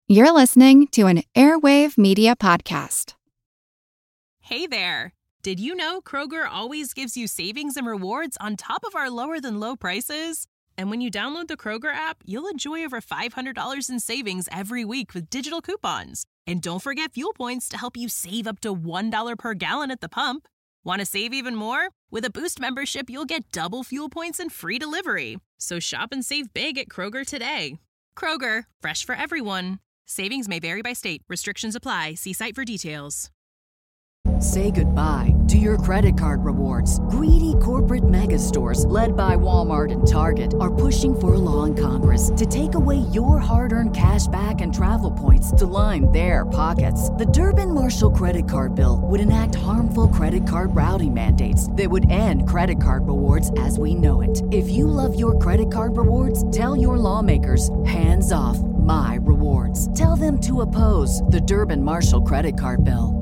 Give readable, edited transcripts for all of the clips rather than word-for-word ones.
You're listening to an Airwave Media Podcast. Hey there! Did you know Kroger always gives you savings and rewards on top of our lower than low prices? And when you download the Kroger app, you'll enjoy over $500 in savings every week with digital coupons. And don't forget fuel points to help you save up to $1 per gallon at the pump. Want to save even more? With a Boost membership, you'll get double fuel points and free delivery. So shop and save big at Kroger today. Kroger, fresh for everyone. Savings may vary by state. Restrictions apply. See site for details. Say goodbye to your credit card rewards. Greedy corporate mega stores, led by Walmart and Target, are pushing for a law in Congress to take away your hard-earned cash back and travel points to line their pockets. The Durbin-Marshall credit card bill would enact harmful credit card routing mandates that would end credit card rewards as we know it. If you love your credit card rewards, tell your lawmakers, hands off my rewards. Tell them to oppose the Durbin-Marshall credit card bill.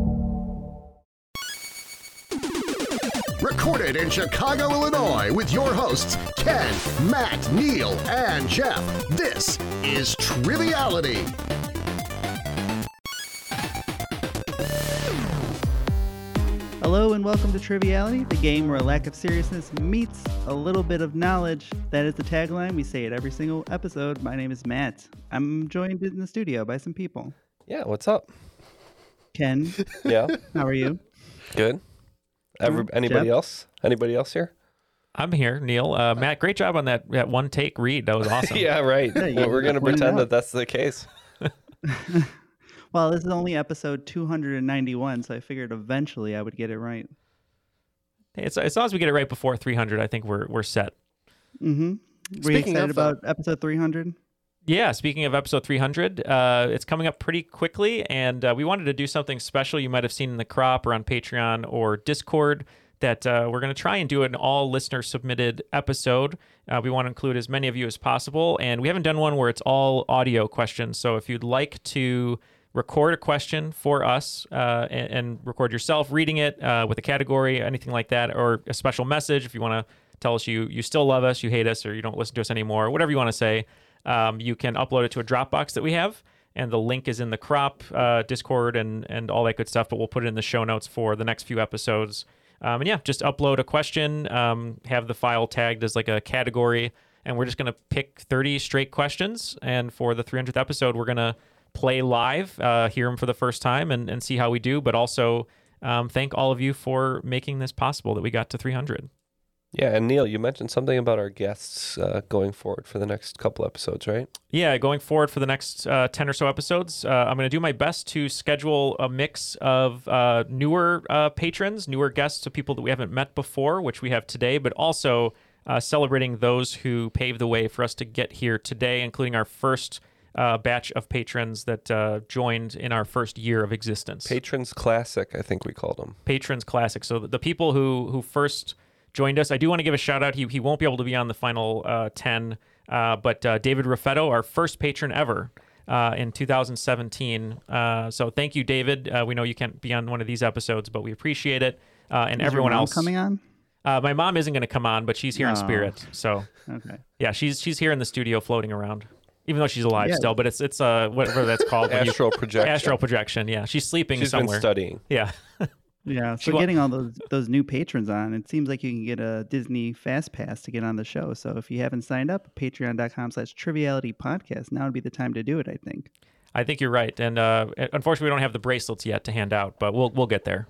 Recorded in Chicago, Illinois, with your hosts, Ken, Matt, Neil, and Jeff. This is Triviality. Hello and welcome to Triviality, the game where a lack of seriousness meets a little bit of knowledge. That is the tagline. We say it every single episode. My name is Matt. I'm joined in the studio by some people. Yeah, what's up? Ken. Yeah. How are you? Good. Anybody Jeff? else? Anybody else here? I'm here, Neil. Matt, great job on that one take read. That was awesome. Yeah, right. Yeah, We're going to pretend that that's the case. Well, this is only episode 291, so I figured eventually I would get it right. Hey, as long as we get it right before 300, I think we're set. Mm-hmm. Were you excited about episode 300? Yeah, speaking of episode 300, it's coming up pretty quickly, and we wanted to do something special you might have seen in the crop or on Patreon or Discord that we're going to try and do an all listener-submitted episode. We want to include as many of you as possible, and we haven't done one where it's all audio questions, so if you'd like to record a question for us and record yourself reading it with a category, anything like that, or a special message if you want to tell us you still love us, you hate us, or you don't listen to us anymore, whatever you want to say, you can upload it to a Dropbox that we have, and the link is in the crop, Discord, and all that good stuff, but we'll put it in the show notes for the next few episodes. And yeah, just upload a question, have the file tagged as like a category, and we're just going to pick 30 straight questions, and for the 300th episode, we're going to play live, hear them for the first time, and see how we do, but also thank all of you for making this possible that we got to 300. Yeah, and Neil, you mentioned something about our guests going forward for the next couple episodes, right? Yeah, going forward for the next 10 or so episodes, I'm going to do my best to schedule a mix of newer patrons, newer guests of people that we haven't met before, which we have today, but also celebrating those who paved the way for us to get here today, including our first batch of patrons that joined in our first year of existence. Patrons Classic, I think we called them. Patrons Classic. So the people who first joined us. I do want to give a shout out. He won't be able to be on the final 10, but David Raffetto, our first patron ever in 2017. So thank you, David. We know you can't be on one of these episodes, but we appreciate it. And Is everyone your mom else coming on? My mom isn't going to come on, but she's here in spirit. So Okay. yeah, she's here in the studio floating around. Even though she's alive Yeah. still, but it's whatever that's called. Astral projection. Astral projection, yeah. She's sleeping She's somewhere. been studying. Yeah. Yeah, so getting all those new patrons on, it seems like you can get a Disney Fast Pass to get on the show. So if you haven't signed up, patreon.com/trivialitypodcast, now would be the time to do it, I think. I think you're right. And unfortunately, we don't have the bracelets yet to hand out, but we'll get there.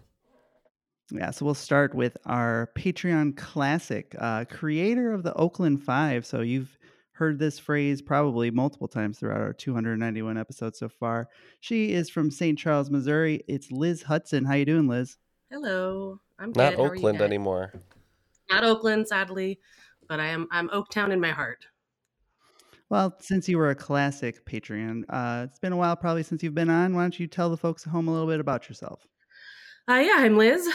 Yeah, so we'll start with our Patreon classic, creator of the Oakland Five. So you've heard this phrase probably multiple times throughout our 291 episodes so far. She is from St. Charles, Missouri. It's Liz Hudson. How you doing, Liz? Hello, I'm good. Not How are you Oakland guys? anymore. Not Oakland, sadly, but I'm Oaktown in my heart. Well, since you were a classic Patreon, it's been a while probably since you've been on. Why don't you tell the folks at home a little bit about yourself? Yeah, I'm Liz.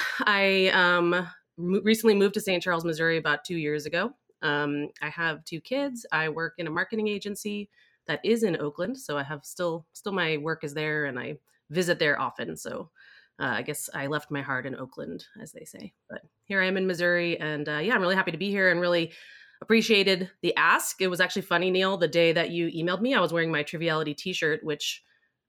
I recently moved to St. Charles, Missouri about 2 years ago. I have 2 kids. I work in a marketing agency that is in Oakland, so I have still my work is there, and I visit there often. So I guess I left my heart in Oakland, as they say. But here I am in Missouri, and yeah, I'm really happy to be here and really appreciated the ask. It was actually funny, Neil, the day that you emailed me, I was wearing my Triviality t-shirt, which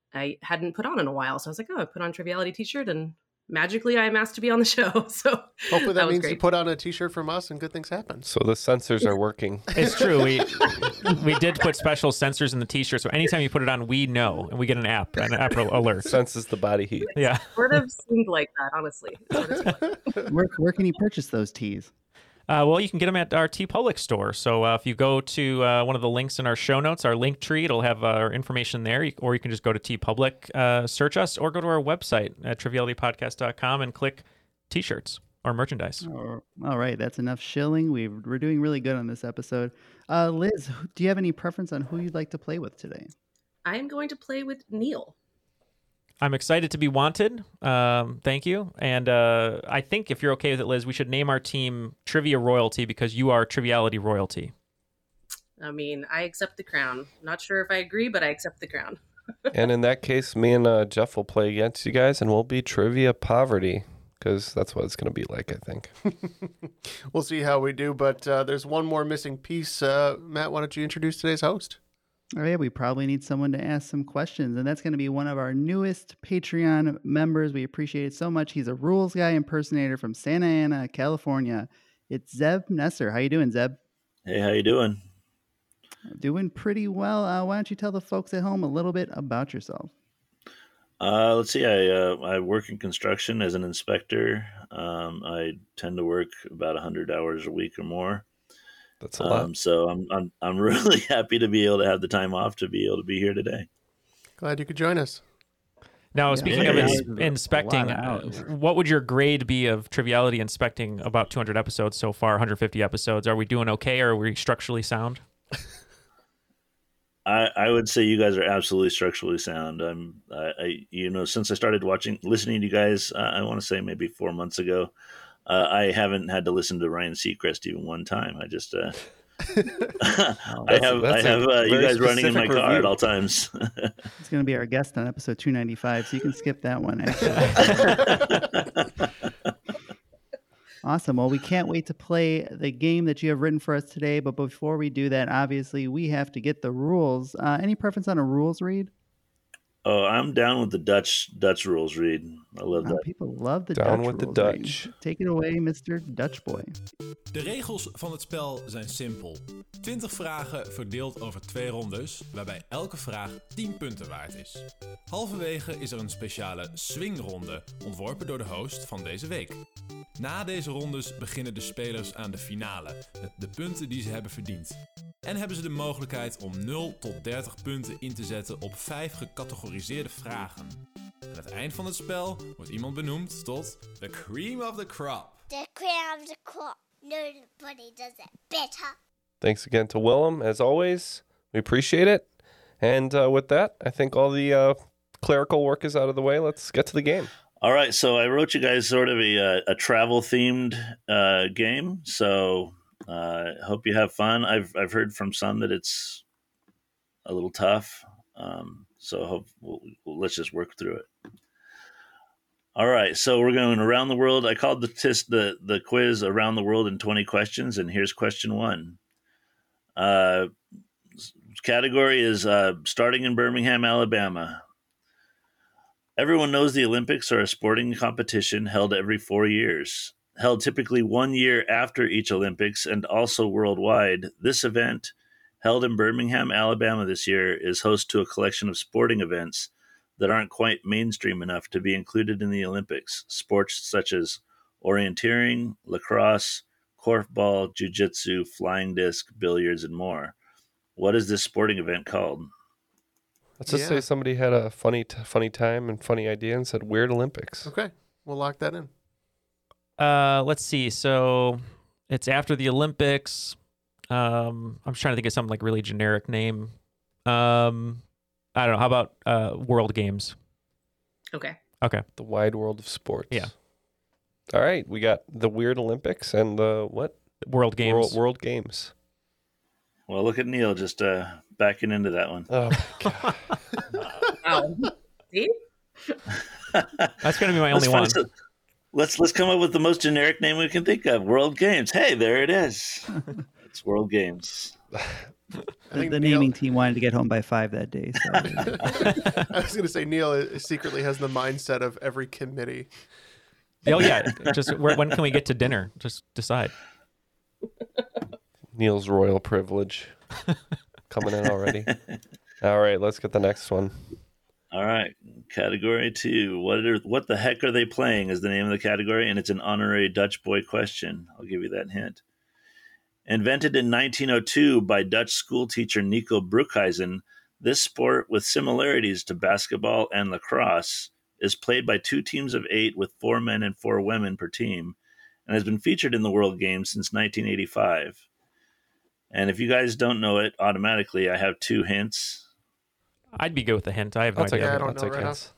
I hadn't put on in a while. So I was like, oh, I put on a Triviality t-shirt, and magically I'm asked to be on the show. So hopefully that was means great. you put on a t-shirt from us and good things happen. So the sensors are working. It's true. We did put special sensors in the t-shirt, so anytime you put it on, we know, and we get an app alert. Senses the body heat. Yeah. Sort of seemed like that, honestly. It sort of seemed like. Where can you purchase those teas? Well, you can get them at our TeePublic store. So if you go to one of the links in our show notes, our link tree, it'll have our information there. Or you can just go to TeePublic, search us, or go to our website at trivialitypodcast.com and click T-shirts or merchandise. Oh, all right, that's enough shilling. We're doing really good on this episode. Liz, do you have any preference on who you'd like to play with today? I'm going to play with Neil. I'm excited to be wanted. Thank you. And I think if you're okay with it, Liz, we should name our team Trivia Royalty because you are Triviality Royalty. I mean, I accept the crown. Not sure if I agree, but I accept the crown. And in that case, me and Jeff will play against you guys, and we'll be Trivia Poverty, because that's what it's going to be like, I think. We'll see how we do, but there's one more missing piece. Matt, why don't you introduce today's host? Oh, yeah, we probably need someone to ask some questions, and that's going to be one of our newest Patreon members. We appreciate it so much. He's a rules guy impersonator from Santa Ana, California. It's Zeb Nesser. How you doing, Zeb? Hey, how you doing? Doing pretty well. Why don't you tell the folks at home a little bit about yourself? Let's see. I work in construction as an inspector. I tend to work about 100 hours a week or more. That's a lot. So I'm really happy to be able to have the time off to be able to be here today. Glad you could join us. Now, speaking of Yeah. inspecting, what would your grade be of Triviality inspecting about 200 episodes so far, 150 episodes? Are we doing okay, or are we structurally sound? I would say you guys are absolutely structurally sound. Since I started listening to you guys, I want to say maybe 4 months ago, I haven't had to listen to Ryan Seacrest even one time. I just, I have you guys running in my car at all times. He's going to be our guest on episode 295, so you can skip that one, actually. Awesome. Well, we can't wait to play the game that you have written for us today. But before we do that, obviously, we have to get the rules. Any preference on a rules read? Oh, I'm down with the Dutch rules read. I love that. People love the Down Dutch with the rules Dutch. read. Take it away, Mr. Dutch Boy. De regels van het spel zijn simpel. 20 vragen verdeeld over 2 rondes, waarbij elke vraag 10 punten waard is. Halverwege is er een speciale swingronde, ontworpen door de host van deze week. Na deze rondes beginnen de spelers aan de finale, met de punten die ze hebben verdiend. En hebben ze de mogelijkheid om 0 tot 30 punten in te zetten op 5 gecategoriseerde vragen. Aan het eind van het spel wordt iemand benoemd tot the cream of the crop. The cream of the crop. Nobody does it better. Thanks again to Willem, as always. We appreciate it. And with that, I think all the clerical work is out of the way. Let's get to the game. All right, so I wrote you guys sort of a travel-themed game, so hope you have fun. I've heard from some that it's a little tough, so let's just work through it. All right, so we're going around the world. I called the quiz Around the World in 20 Questions, and here's question 1. Category is starting in Birmingham, Alabama. Everyone knows the Olympics are a sporting competition held every 4 years. Held typically 1 year after each Olympics and also worldwide, this event, held in Birmingham, Alabama this year, is host to a collection of sporting events that aren't quite mainstream enough to be included in the Olympics. Sports such as orienteering, lacrosse, korfball, jiu-jitsu, flying disc, billiards, and more. What is this sporting event called? Let's just say somebody had a funny time and funny idea and said Weird Olympics. Okay, we'll lock that in. Let's see. So it's after the Olympics. I'm trying to think of something like really generic name. I don't know. How about World Games? Okay. The wide world of sports. Yeah. All right, we got the Weird Olympics and the what? World Games. World Games. Well, look at Neil just backing into that one. Oh, my God. Wow. See? That's going to be my only one. So let's come up with the most generic name we can think of. World Games. Hey, there it is. It's World Games. The naming team wanted to get home by 5 that day. So. I was going to say Neil secretly has the mindset of every committee. Oh yeah, just when can we get to dinner? Just decide. Neil's royal privilege coming in already. All right, let's get the next one. All right, category 2. What the heck are they playing is the name of the category, and it's an honorary Dutch boy question. I'll give you that hint. Invented in 1902 by Dutch schoolteacher Nico Broekhuizen, this sport, with similarities to basketball and lacrosse, is played by 2 teams of 8 with 4 men and 4 women per team, and has been featured in the World Games since 1985. And if you guys don't know it, automatically I have 2 hints. I'd be good with a hint. I have no idea. I don't know hints.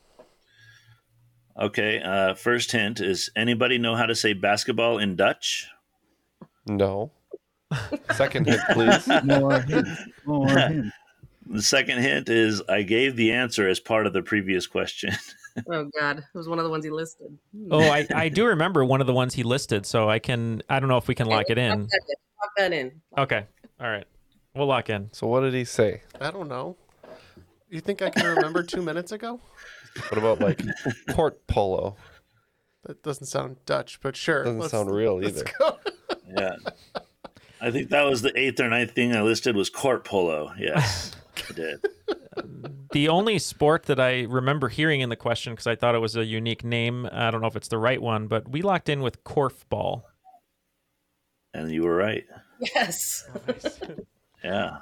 Okay, first hint is, anybody know how to say basketball in Dutch? No. Second hint, please. More hints. The second hint is, I gave the answer as part of the previous question. Oh God, it was one of the ones he listed. Oh, I do remember one of the ones he listed, so I don't know if we can lock it in. Lock that in. Okay. All right. We'll lock in. So what did he say? I don't know. You think I can remember 2 minutes ago? What about like court polo? That doesn't sound Dutch, but sure. Doesn't sound real either. Go. Yeah. I think that was the 8th or 9th thing I listed was court polo. Yes, I did. The only sport that I remember hearing in the question, because I thought it was a unique name, I don't know if it's the right one, but we locked in with korfball. And you were right. Yes. Yeah.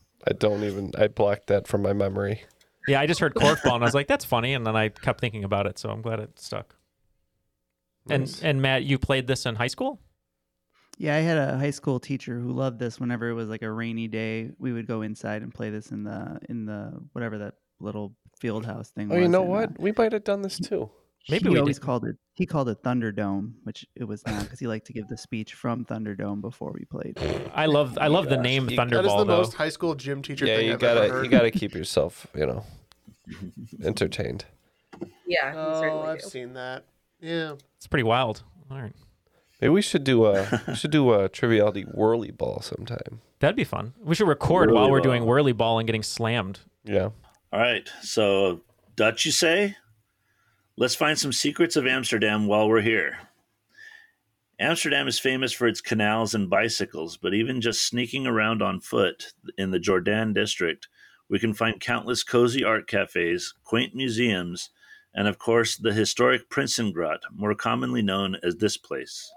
I blocked that from my memory. Yeah, I just heard korfball and I was like, that's funny. And then I kept thinking about it, so I'm glad it stuck. Nice. And Matt, you played this in high school? Yeah, I had a high school teacher who loved this. Whenever it was like a rainy day, we would go inside and play this in the whatever that little field house thing was. Oh, you know what? We might have done this too. Maybe we always called it. He called it Thunderdome, which it was not, because he liked to give the speech from Thunderdome before we played. I love the name Thunderball. That is the though. most high school gym teacher thing I've ever heard. You gotta keep yourself, entertained. Yeah. I've seen that. Yeah. It's pretty wild. All right. Maybe we should do a Triviality Whirly Ball sometime. That'd be fun. We should record while we're doing Whirly Ball and getting slammed. Yeah. All right. So, Dutch, you say? Let's find some secrets of Amsterdam while we're here. Amsterdam is famous for its canals and bicycles, but even just sneaking around on foot in the Jordan district, we can find countless cozy art cafes, quaint museums, and of course the historic Prinsengracht, more commonly known as this place.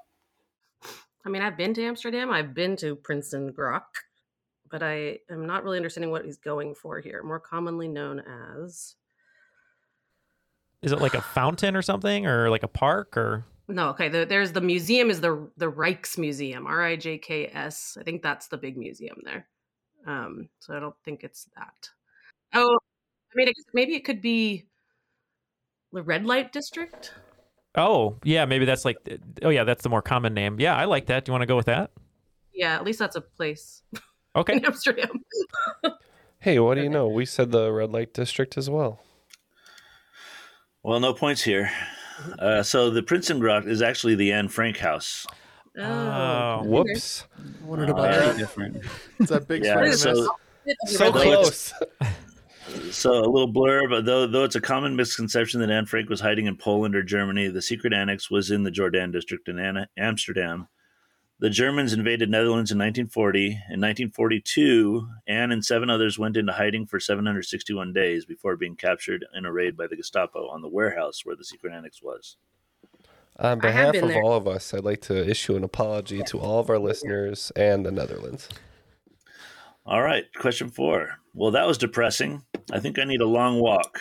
I mean, I've been to Amsterdam. I've been to Prinsengracht, but I am not really understanding what he's going for here. More commonly known as... Is it like a fountain or something, or like a park, or? No, okay. There's the museum is the Rijksmuseum, RIJKS. I think that's the big museum there. So I don't think it's that. Oh, I mean, maybe it could be the red light district. Oh, yeah, maybe that's like. Oh, yeah, that's the more common name. Yeah, I like that. Do you want to go with that? Yeah, at least that's a place. Okay. In Amsterdam. Hey, what do you know? We said the red light district as well. Well, no points here. So the Prinsengracht is actually the Anne Frank house. Oh, whoops! I wondered about that. Different. It's that big So close. So a little blurb, though it's a common misconception that Anne Frank was hiding in Poland or Germany, the secret annex was in the Jordan district in Amsterdam. The Germans invaded Netherlands in 1940. In 1942, Anne and 7 others went into hiding for 761 days before being captured in a raid by the Gestapo on the warehouse where the secret annex was. On behalf of all of us, I'd like to issue an apology to all of our listeners and the Netherlands. All right, question 4. Well, that was depressing. I think I need a long walk.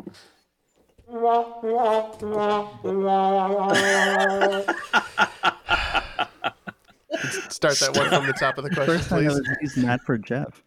Start that one from the top of the question, First time I please. was using that for Jeff.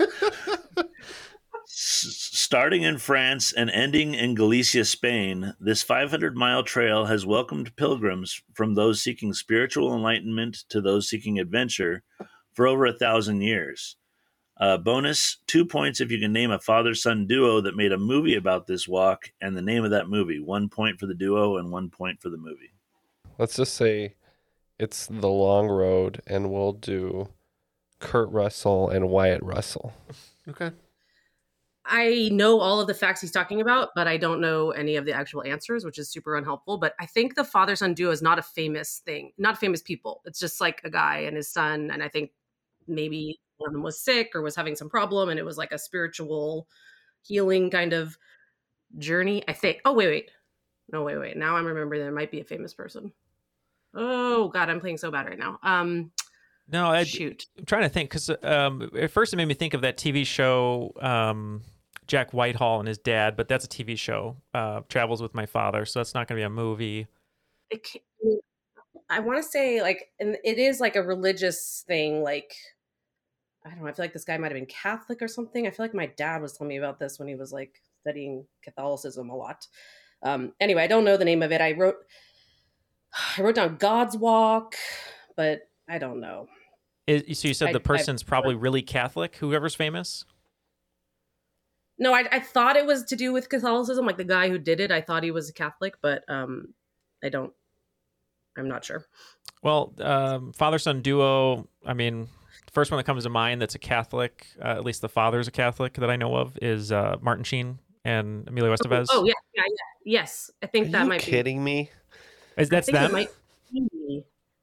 Starting in France and ending in Galicia, Spain, this 500-mile trail has welcomed pilgrims from those seeking spiritual enlightenment to those seeking adventure for over 1,000 years. Bonus, 2 points if you can name a father-son duo that made a movie about this walk and the name of that movie. 1 point for the duo and 1 point for the movie. Let's just say it's The Long Road, and we'll do Kurt Russell and Wyatt Russell. Okay. I know all of the facts he's talking about, but I don't know any of the actual answers, which is super unhelpful. But I think the father-son duo is not a famous thing, not famous people. It's just like a guy and his son. And I think maybe one of them was sick or was having some problem, and it was like a spiritual healing kind of journey, I think. Oh, wait. No, wait. Now I'm remembering there might be a famous person. Oh, God, I'm playing so bad right now. No, shoot. I'm trying to think because at first it made me think of that TV show, Jack Whitehall and his dad, but that's a TV show, Travels with My Father, so that's not going to be a movie. I want to say, like, and it is like a religious thing, like, I don't know, I feel like this guy might have been Catholic or something. I feel like my dad was telling me about this when he was, like, studying Catholicism a lot. Anyway, I don't know the name of it. I wrote down God's Walk, but I don't know. So you said the person's probably really Catholic, whoever's famous? No, I thought it was to do with Catholicism, like the guy who did it. I thought he was a Catholic, but I'm not sure. Well, father-son duo, I mean, the first one that comes to mind that's a Catholic, at least the father's a Catholic that I know of, is Martin Sheen and Emilio Estevez. Oh, yeah. Yes. I think that might be. Are you kidding me? That's them? It might be.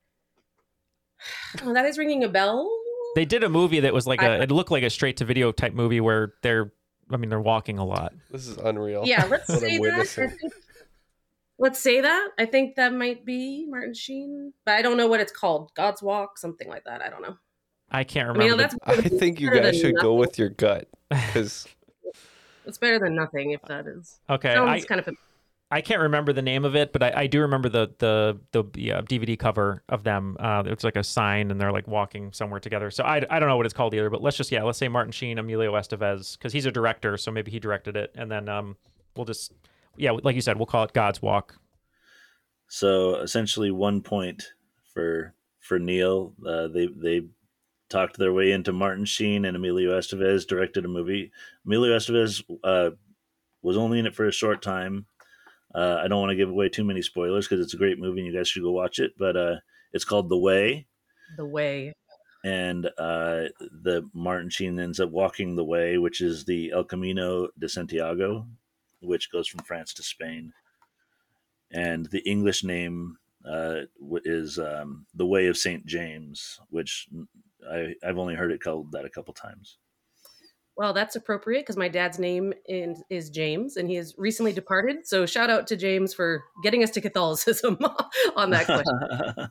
Oh, that is ringing a bell. They did a movie that was like it looked like a straight-to-video type movie where they're walking a lot. This is unreal. Yeah, let's say that. Let's say that. I think that might be Martin Sheen, but I don't know what it's called. God's Walk, something like that. I don't know. I can't remember. I think you guys should go with your gut because it's better than nothing. If that is okay, I can't remember the name of it, but I do remember the DVD cover of them. It's like a sign, and they're like walking somewhere together. So I don't know what it's called either. But let's say Martin Sheen, Emilio Estevez, because he's a director, so maybe he directed it, and then we'll just like you said, we'll call it God's Walk. So essentially, 1 point for Neil. They talked their way into Martin Sheen, and Emilio Estevez directed a movie. Emilio Estevez was only in it for a short time. I don't want to give away too many spoilers because it's a great movie and you guys should go watch it. But it's called The Way. The Way. And the Martin Sheen ends up walking the way, which is the El Camino de Santiago, which goes from France to Spain. And the English name is The Way of St. James, which I've only heard it called that a couple times. Well, that's appropriate because my dad's name is James, and he has recently departed. So shout out to James for getting us to Catholicism on that question.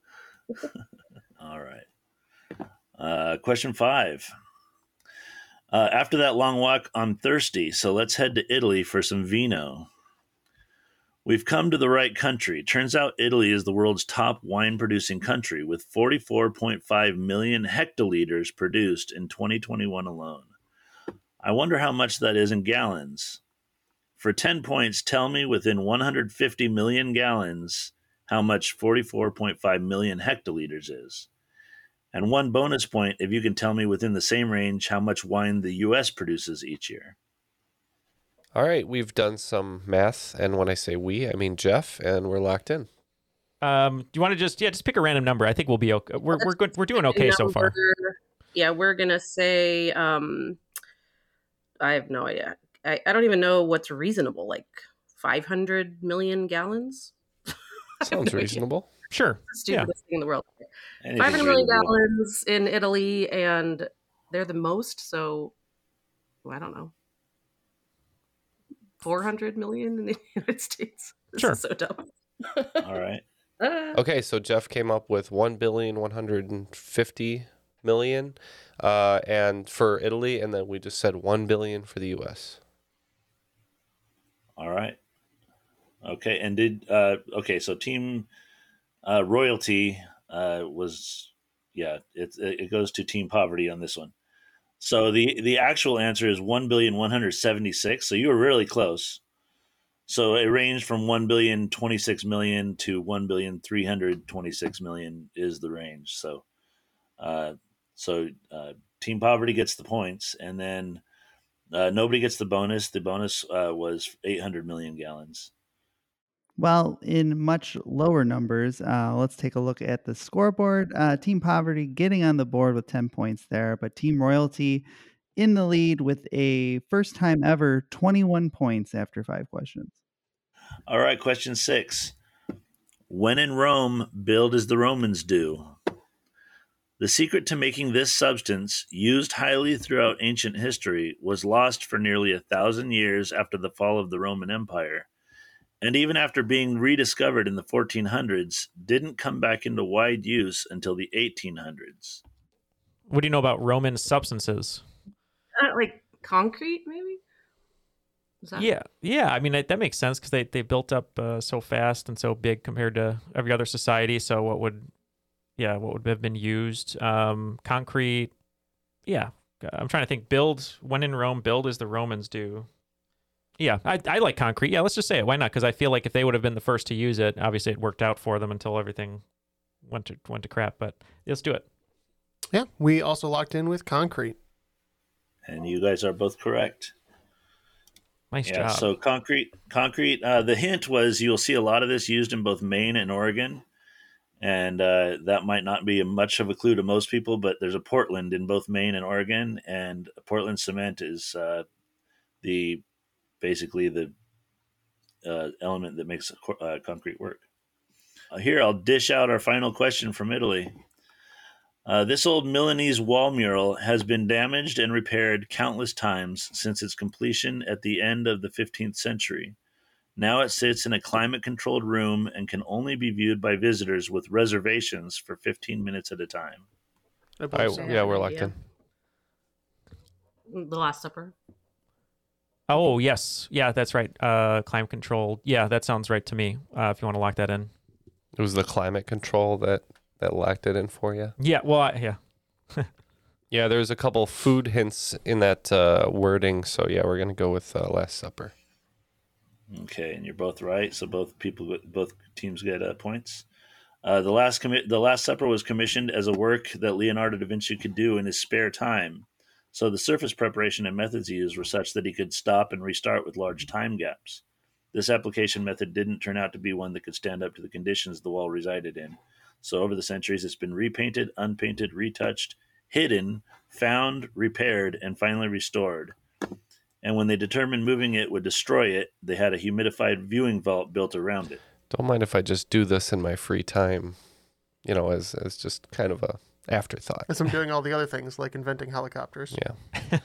All right. Question 5. After that long walk, I'm thirsty, so let's head to Italy for some vino. We've come to the right country. Turns out Italy is the world's top wine-producing country with 44.5 million hectoliters produced in 2021 alone. I wonder how much that is in gallons. For 10 points, tell me within 150 million gallons how much 44.5 million hectoliters is. And 1 bonus point if you can tell me within the same range how much wine the U.S. produces each year. All right, we've done some math, and when I say we, I mean Jeff, and we're locked in. Do you want to just pick a random number? I think we'll be okay. We're good. We're doing okay so far. Yeah, we're gonna say. I have no idea. I don't even know what's reasonable. Like 500 million gallons. Sounds reasonable. Sure. Stupidest thing in the world. 500 million gallons in Italy, and they're the most. So I don't know. 400 million in the United States. This is so dumb. All right. Okay, so Jeff came up with 1,150,000,000, and for Italy, and then we just said 1 billion for the U.S. All right. Okay, and so Team Royalty was it goes to Team Poverty on this one. So the actual answer is 1,176,000,000. So you were really close. So it ranged from 1,026,000,000 to 1,326,000,000 is the range. So, Team Poverty gets the points, and then nobody gets the bonus. The bonus was 800 million gallons. Well, in much lower numbers, let's take a look at the scoreboard. Team Poverty getting on the board with 10 points there, but Team Royalty in the lead with a first time ever 21 points after 5 questions. All right, question 6. When in Rome, build as the Romans do. The secret to making this substance, used highly throughout ancient history, was lost for nearly 1,000 years after the fall of the Roman Empire, and even after being rediscovered in the 1400s, didn't come back into wide use until the 1800s. What do you know about Roman substances? Like concrete, maybe? Is that... Yeah. I mean, that makes sense because they built up so fast and so big compared to every other society. So what would have been used? Concrete. Yeah, I'm trying to think. Build, when in Rome, build as the Romans do. Yeah, I like concrete. Yeah, let's just say it. Why not? Because I feel like if they would have been the first to use it, obviously it worked out for them until everything went to crap. But let's do it. Yeah, we also locked in with concrete. And you guys are both correct. Nice job. So concrete. The hint was you'll see a lot of this used in both Maine and Oregon. And that might not be much of a clue to most people, but there's a Portland in both Maine and Oregon. And Portland cement is basically the element that makes concrete work. Here, I'll dish out our final question from Italy. This old Milanese wall mural has been damaged and repaired countless times since its completion at the end of the 15th century. Now it sits in a climate-controlled room and can only be viewed by visitors with reservations for 15 minutes at a time. We're locked in. The Last Supper. Oh, yes. Yeah, that's right. Climate control. Yeah, that sounds right to me, if you want to lock that in. It was the climate control that locked it in for you? Yeah, well, yeah. Yeah, there's a couple food hints in that wording, so yeah, we're going to go with Last Supper. Okay, and you're both right, so both teams get points. The Last Supper was commissioned as a work that Leonardo da Vinci could do in his spare time. So the surface preparation and methods used were such that he could stop and restart with large time gaps. This application method didn't turn out to be one that could stand up to the conditions the wall resided in. So over the centuries, it's been repainted, unpainted, retouched, hidden, found, repaired, and finally restored. And when they determined moving it would destroy it, they had a humidified viewing vault built around it. Don't mind if I just do this in my free time, as just kind of a afterthought. As I'm doing all the other things, like inventing helicopters. Yeah.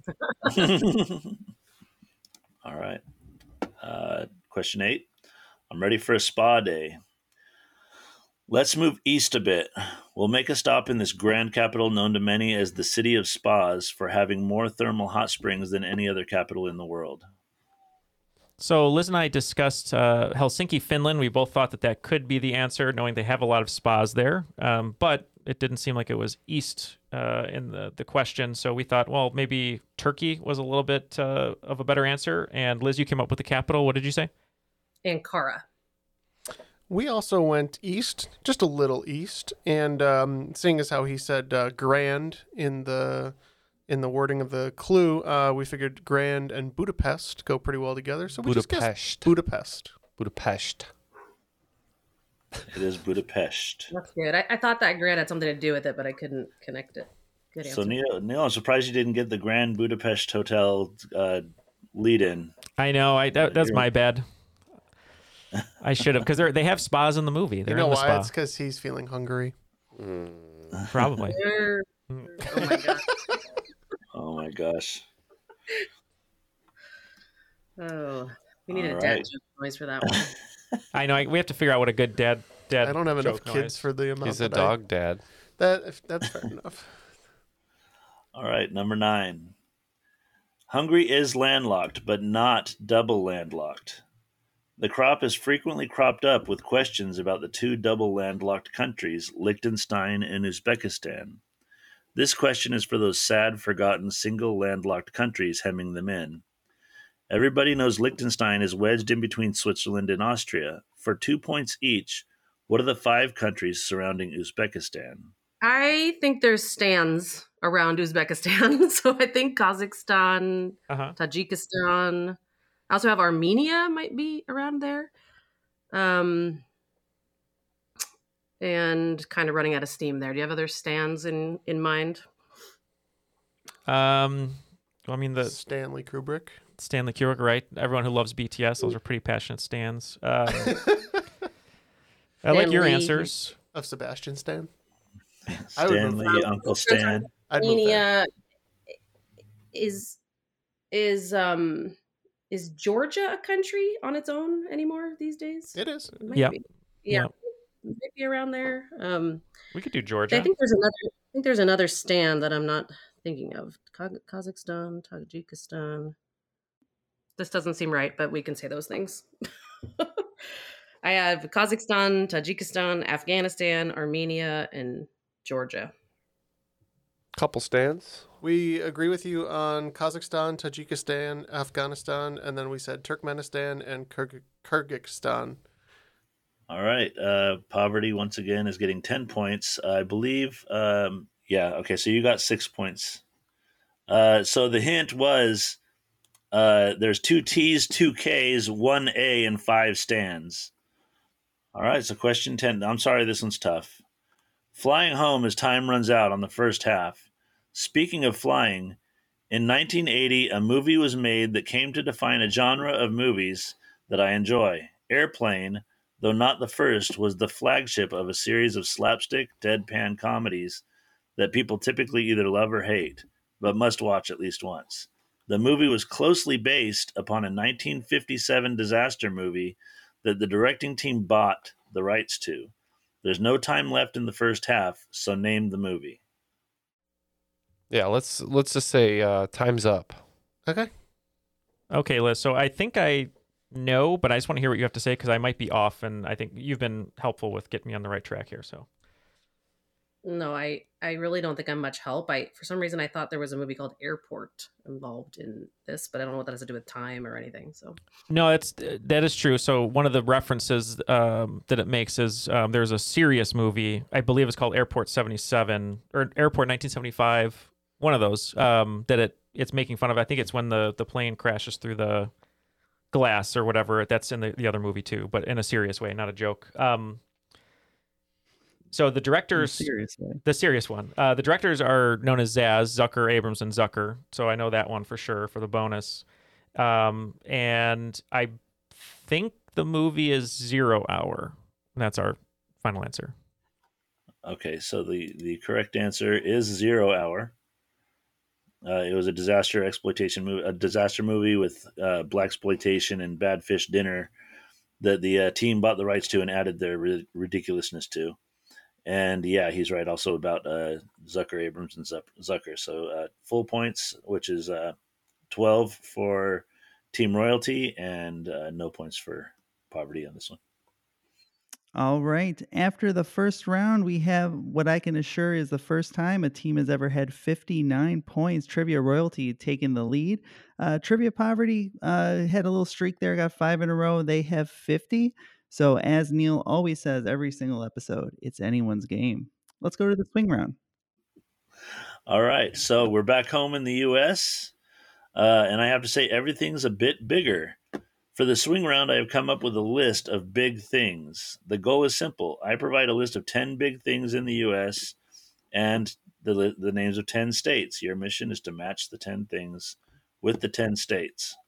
All right. Question 8. I'm ready for a spa day. Let's move east a bit. We'll make a stop in this grand capital known to many as the City of Spas for having more thermal hot springs than any other capital in the world. So Liz and I discussed Helsinki, Finland. We both thought that could be the answer, knowing they have a lot of spas there. But it didn't seem like it was east in the question. So we thought, well, maybe Turkey was a little bit of a better answer. And Liz, you came up with the capital. What did you say? Ankara. We also went east, just a little east, and seeing as how he said grand in the wording of the clue, we figured Grand and Budapest go pretty well together. So we just guessed Budapest. Budapest. It is Budapest. That's good. I thought that Grand had something to do with it, but I couldn't connect it. Good answer. So Neil, I'm surprised you didn't get the Grand Budapest Hotel lead in. I know. That's my bad. I should have, because they have spas in the movie. They're in the why? spa. It's because he's feeling hungry. Probably. Oh my god. Oh my gosh. Oh, we needed a dad joke noise for that one. I know. We have to figure out what a good dad. I don't have enough joke kids noise. for the amount. He's a dog dad. That's fair enough. All right, number 9. Hungary is landlocked, but not double landlocked. The crop is frequently cropped up with questions about the 2 double landlocked countries, Liechtenstein and Uzbekistan. This question is for those sad, forgotten, single landlocked countries hemming them in. Everybody knows Liechtenstein is wedged in between Switzerland and Austria. For 2 points each, what are the 5 countries surrounding Uzbekistan? I think there's stands around Uzbekistan. So I think Kazakhstan, Tajikistan. I also have Armenia might be around there. And kind of running out of steam there. Do you have other stands in mind? I mean the Stanley Kubrick, right? Everyone who loves BTS, those are pretty passionate stands. I like your answers. Of Sebastian Stan. Stanley, Uncle Stan. Armenia is Georgia a country on its own anymore these days? It is. It might Yeah. be. Yeah. It might be around there. We could do Georgia. I think there's another stand that I'm not thinking of. Kazakhstan, Tajikistan. This doesn't seem right, but we can say those things. I have Kazakhstan, Tajikistan, Afghanistan, Armenia, and Georgia. Couple stands. We agree with you on Kazakhstan, Tajikistan, Afghanistan, and then we said Turkmenistan and Kyrgyzstan. All right. Poverty, once again, is getting 10 points. I believe, okay, so you got 6 points. So the hint was there's 2 T's, 2 K's, 1 A, and 5 stands. All right, so question 10. I'm sorry, this one's tough. Flying home as time runs out on the first half. Speaking of flying, in 1980, a movie was made that came to define a genre of movies that I enjoy. Airplane, though not the first, was the flagship of a series of slapstick, deadpan comedies that people typically either love or hate, but must watch at least once. The movie was closely based upon a 1957 disaster movie that the directing team bought the rights to. There's no time left in the first half, so name the movie. Yeah, let's just say time's up. Okay, Liz. So I think I know, but I just want to hear what you have to say because I might be off, and I think you've been helpful with getting me on the right track here. So. No, I really don't think I'm much help. For some reason I thought there was a movie called Airport involved in this, but I don't know what that has to do with time or anything. So no, that is true. So one of the references that it makes is there's a serious movie, I believe it's called Airport 77 or Airport 1975. One of those that it's making fun of. I think it's when the plane crashes through the glass or whatever. That's in the other movie too, but in a serious way, not a joke. So the directors, the serious one, the directors are known as Zaz, Zucker, Abrams, and Zucker. So I know that one for sure for the bonus. And I think the movie is 0 Hour. And that's our final answer. Okay, so the correct answer is 0 Hour. It was a disaster movie with blaxploitation and bad fish dinner that the team bought the rights to and added their ridiculousness to. And yeah, he's right also about Zucker, Abrams, and Zucker. So full points, which is 12 for Team Royalty and no points for Poverty on this one. All right. After the first round, we have what I can assure is the first time a team has ever had 59 points. Trivia Royalty taking the lead. Trivia Poverty had a little streak there, got 5 in a row. They have 50. So as Neil always says every single episode, it's anyone's game. Let's go to the swing round. All right. So we're back home in the U.S. And I have to say everything's a bit bigger. For the swing round, I have come up with a list of big things. The goal is simple. I provide a list of 10 big things in the U.S. and the names of 10 states. Your mission is to match the 10 things with the 10 states.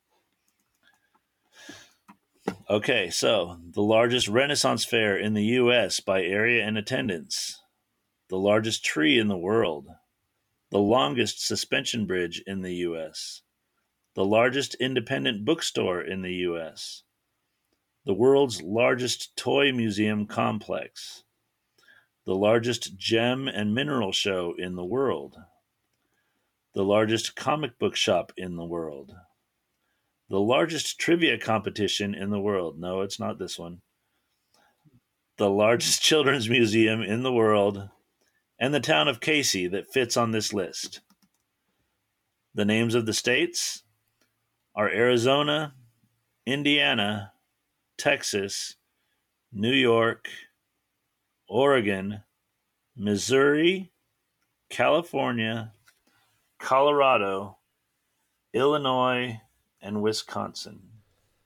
Okay, so the largest Renaissance fair in the U.S. by area and attendance. The largest tree in the world. The longest suspension bridge in the U.S. The largest independent bookstore in the U.S. The world's largest toy museum complex. The largest gem and mineral show in the world. The largest comic book shop in the world. The largest trivia competition in the world. No, it's not this one. The largest children's museum in the world. And the town of Casey that fits on this list. The names of the states are Arizona, Indiana, Texas, New York, Oregon, Missouri, California, Colorado, Illinois, and Wisconsin.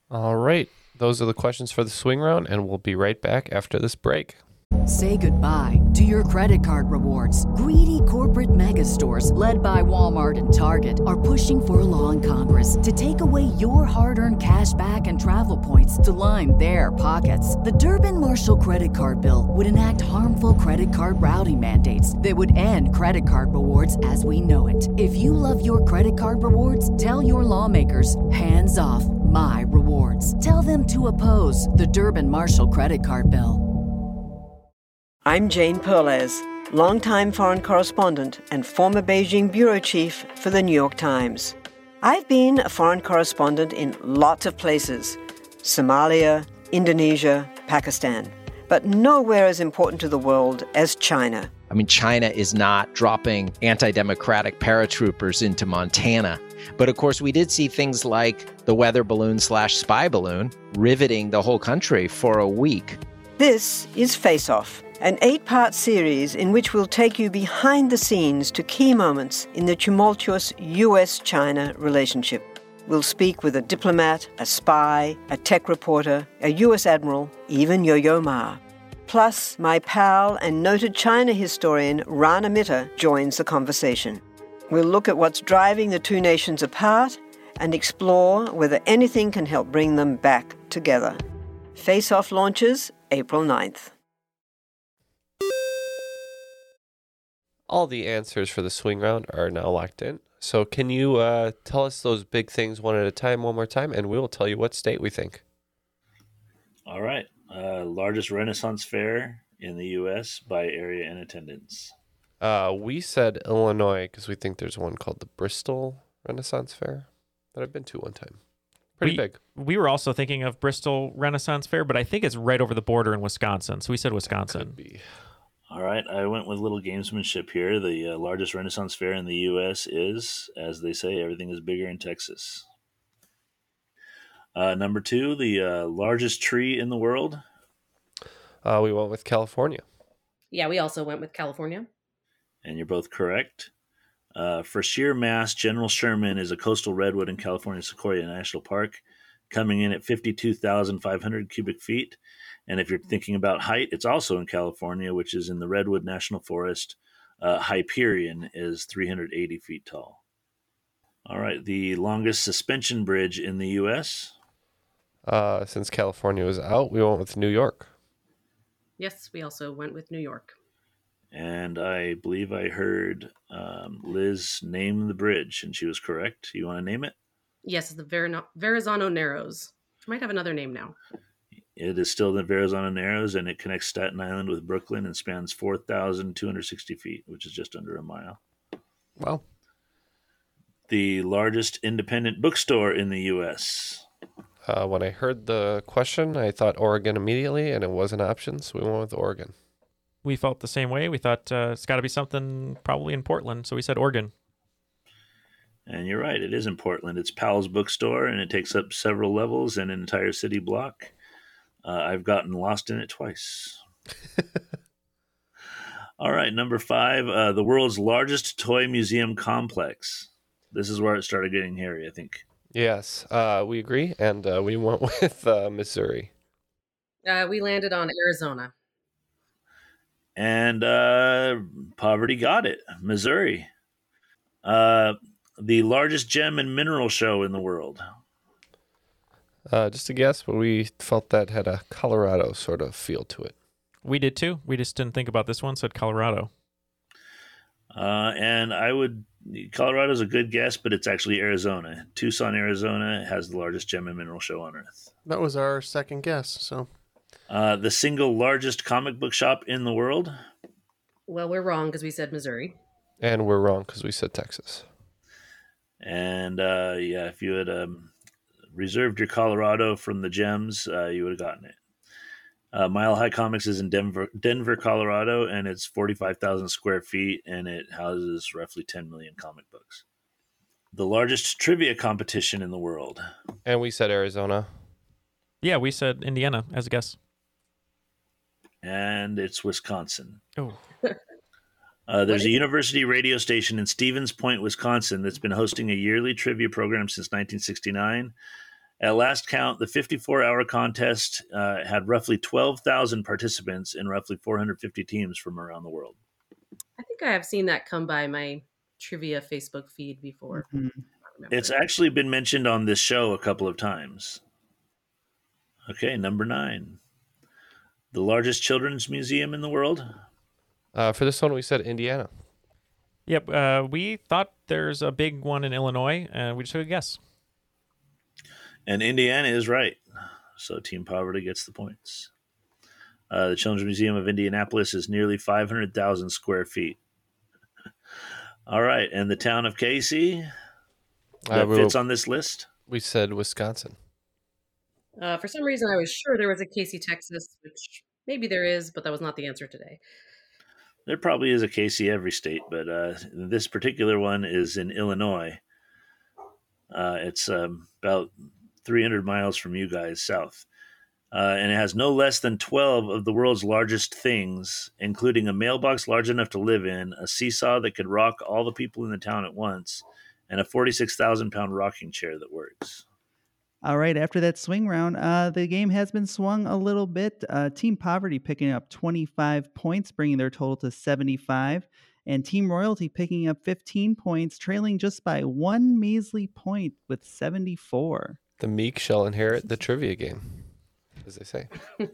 All right. Those are the questions for the swing round, and we'll be right back after this break. Say goodbye to your credit card rewards. Greedy corporate mega stores, led by Walmart and Target, are pushing for a law in Congress to take away your hard-earned cash back and travel points to line their pockets. The Durbin-Marshall credit card bill would enact harmful credit card routing mandates that would end credit card rewards as we know it. If you love your credit card rewards, tell your lawmakers, hands off my rewards. Tell them to oppose the Durbin-Marshall credit card bill. I'm Jane Perlez, longtime foreign correspondent and former Beijing bureau chief for the New York Times. I've been a foreign correspondent in lots of places: Somalia, Indonesia, Pakistan, but nowhere as important to the world as China. I mean, China is not dropping anti-democratic paratroopers into Montana. But of course, we did see things like the weather balloon / spy balloon riveting the whole country for a week. This is Face Off, an 8-part series in which we'll take you behind the scenes to key moments in the tumultuous U.S.-China relationship. We'll speak with a diplomat, a spy, a tech reporter, a U.S. admiral, even Yo-Yo Ma. Plus, my pal and noted China historian Rana Mitter joins the conversation. We'll look at what's driving the two nations apart and explore whether anything can help bring them back together. Face Off launches April 9th. All the answers for the swing round are now locked in. So can you tell us those big things one at a time, one more time, and we will tell you what state we think. All right. Largest Renaissance fair in the U.S. by area and attendance. We said Illinois because we think there's one called the Bristol Renaissance Fair that I've been to one time. Pretty big. We were also thinking of Bristol Renaissance Fair, but I think it's right over the border in Wisconsin. So we said Wisconsin. Could be. All right, I went with a little gamesmanship here. The largest Renaissance fair in the U.S. is, as they say, everything is bigger in Texas. Number 2, the largest tree in the world. We went with California. Yeah, we also went with California. And you're both correct. For sheer mass, General Sherman is a coastal redwood in California Sequoia National Park, coming in at 52,500 cubic feet. And if you're thinking about height, it's also in California, which is in the Redwood National Forest. Hyperion is 380 feet tall. All right, the longest suspension bridge in the U.S.? Since California was out, we went with New York. Yes, we also went with New York. And I believe I heard Liz name the bridge, and she was correct. You want to name it? Yes, the Verrazano Narrows. It might have another name now. It is still the Verrazano Narrows, and it connects Staten Island with Brooklyn and spans 4,260 feet, which is just under a mile. Wow. The largest independent bookstore in the U.S. When I heard the question, I thought Oregon immediately, and it was an option, so we went with Oregon. We felt the same way. We thought it's got to be something probably in Portland, so we said Oregon. And you're right, it is in Portland. It's Powell's Bookstore, and it takes up several levels and an entire city block. I've gotten lost in it twice. All right, number 5, the world's largest toy museum complex. This is where it started getting hairy, I think. Yes, we agree, and we went with Missouri. We landed on Arizona. And Poverty got it, Missouri. The largest gem and mineral show in the world. Just a guess, but we felt that had a Colorado sort of feel to it. We did too. We just didn't think about this one, said Colorado. And Colorado's a good guess, but it's actually Arizona. Tucson, Arizona has the largest gem and mineral show on Earth. That was our second guess, so. The single largest comic book shop in the world? Well, we're wrong because we said Missouri. And we're wrong because we said Texas. And if you had reserved your Colorado from the gems, you would have gotten it. Mile High Comics is in Denver, Colorado, and it's 45,000 square feet, and it houses roughly 10 million comic books. The largest trivia competition in the world. And we said Arizona. Yeah, we said Indiana as a guess. And it's Wisconsin. Oh. There's a university radio station in Stevens Point, Wisconsin that's been hosting a yearly trivia program since 1969. At last count, the 54-hour contest had roughly 12,000 participants in roughly 450 teams from around the world. I think I have seen that come by my trivia Facebook feed before. It's actually been mentioned on this show a couple of times. Okay, number 9. The largest children's museum in the world? For this one, we said Indiana. Yep. We thought there's a big one in Illinois, and we just took a guess. And Indiana is right. So Team Poverty gets the points. The Children's Museum of Indianapolis is nearly 500,000 square feet. All right. And the town of Casey that fits on this list? We said Wisconsin. For some reason, I was sure there was a Casey, Texas, which maybe there is, but that was not the answer today. There probably is a Casey every state, but this particular one is in Illinois. It's about 300 miles from you guys south. And it has no less than 12 of the world's largest things, including a mailbox large enough to live in, a seesaw that could rock all the people in the town at once, and a 46,000-pound rocking chair that works. All right, after that swing round, the game has been swung a little bit. Team Poverty picking up 25 points, bringing their total to 75. And Team Royalty picking up 15 points, trailing just by one measly point with 74. The meek shall inherit the trivia game, as they say.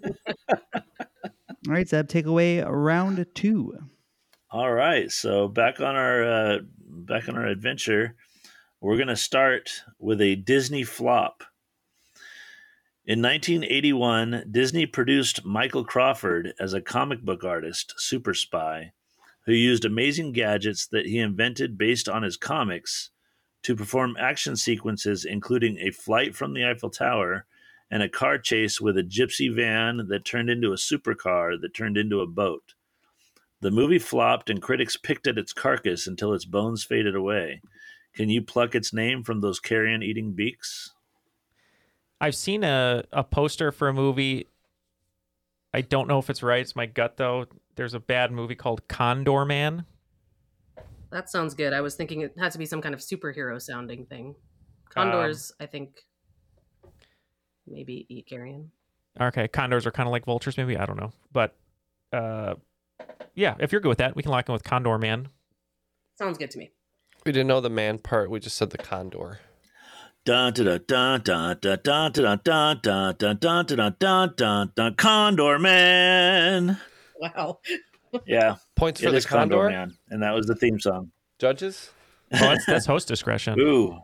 All right, Zeb, take away round 2. All right, so back on our adventure, we're going to start with a Disney flop. In 1981, Disney produced Michael Crawford as a comic book artist, super spy, who used amazing gadgets that he invented based on his comics to perform action sequences, including a flight from the Eiffel Tower and a car chase with a gypsy van that turned into a supercar that turned into a boat. The movie flopped, and critics picked at its carcass until its bones faded away. Can you pluck its name from those carrion-eating beaks? I've seen a poster for a movie. I don't know if it's right. It's my gut, though. There's a bad movie called Condor Man. That sounds good. I was thinking it had to be some kind of superhero-sounding thing. Condors, I think, maybe eat carrion. Okay, condors are kind of like vultures, maybe. I don't know. But, yeah, if you're good with that, we can lock in with Condor Man. Sounds good to me. We didn't know the man part. We just said the condor. Dun dun dun dun dun dun dun dun dun dun dun dun dun dun dun Condor Man. Wow. Yeah. Points for the Condor Man, and that was the theme song. Judges? Oh, that's host discretion. Ooh.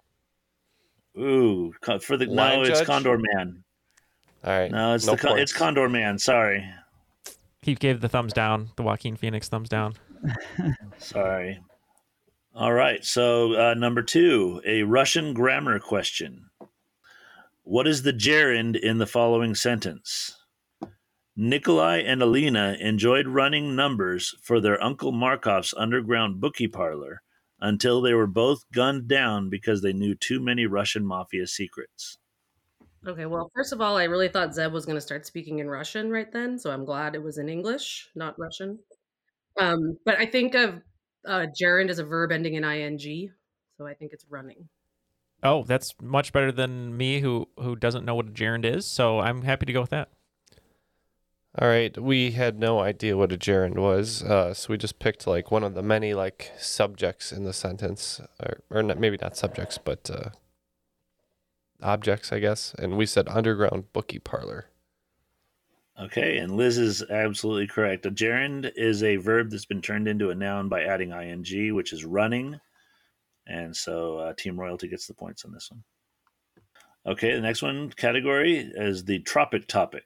For the Line it's judge? Condor Man. All right. No, it's it's Condor Man. Sorry. He gave the thumbs down, the Joaquin Phoenix thumbs down. Sorry. All right. So number 2, a Russian grammar question. What is the gerund in the following sentence? Nikolai and Alina enjoyed running numbers for their Uncle Markov's underground bookie parlor until they were both gunned down because they knew too many Russian mafia secrets. Okay, well, first of all, I really thought Zeb was going to start speaking in Russian right then, so I'm glad it was in English, not Russian. But I think of gerund as a verb ending in ing, so I think it's running. Oh, that's much better than me, who doesn't know what a gerund is, so I'm happy to go with that. All right. We had no idea what a gerund was, so we just picked like one of the many like subjects in the sentence, or not, maybe not subjects, but objects, I guess. And we said underground bookie parlor. Okay, and Liz is absolutely correct. A gerund is a verb that's been turned into a noun by adding ing, which is running. And so Team Royalty gets the points on this one. Okay, the next one category is the tropic topic.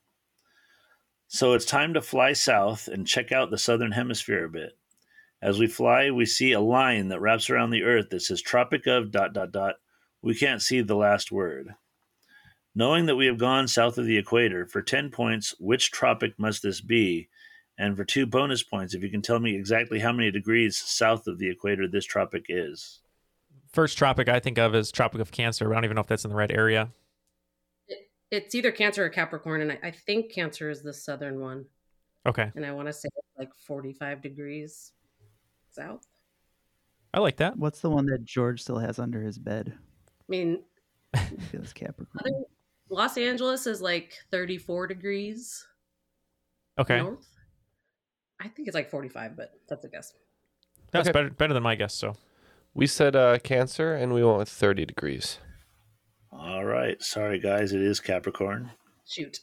So it's time to fly south and check out the southern hemisphere a bit. As we fly, we see a line that wraps around the earth that says Tropic of ... We can't see the last word. Knowing that we have gone south of the equator, for 10 points, which tropic must this be? And for 2 bonus points, if you can tell me exactly how many degrees south of the equator this tropic is. First tropic I think of is Tropic of Cancer, but I don't even know if that's in the right area. It's either Cancer or Capricorn, and I think Cancer is the southern one. Okay. And I want to say it's like 45 degrees south. I like that. What's the one that George still has under his bed? I mean, Feels Capricorn. Los Angeles is like 34 degrees Okay. north. I think it's like 45, but that's a guess. That's better than my guess, so. We said Cancer, and we went with 30 degrees. All right. Sorry, guys. It is Capricorn. Shoot.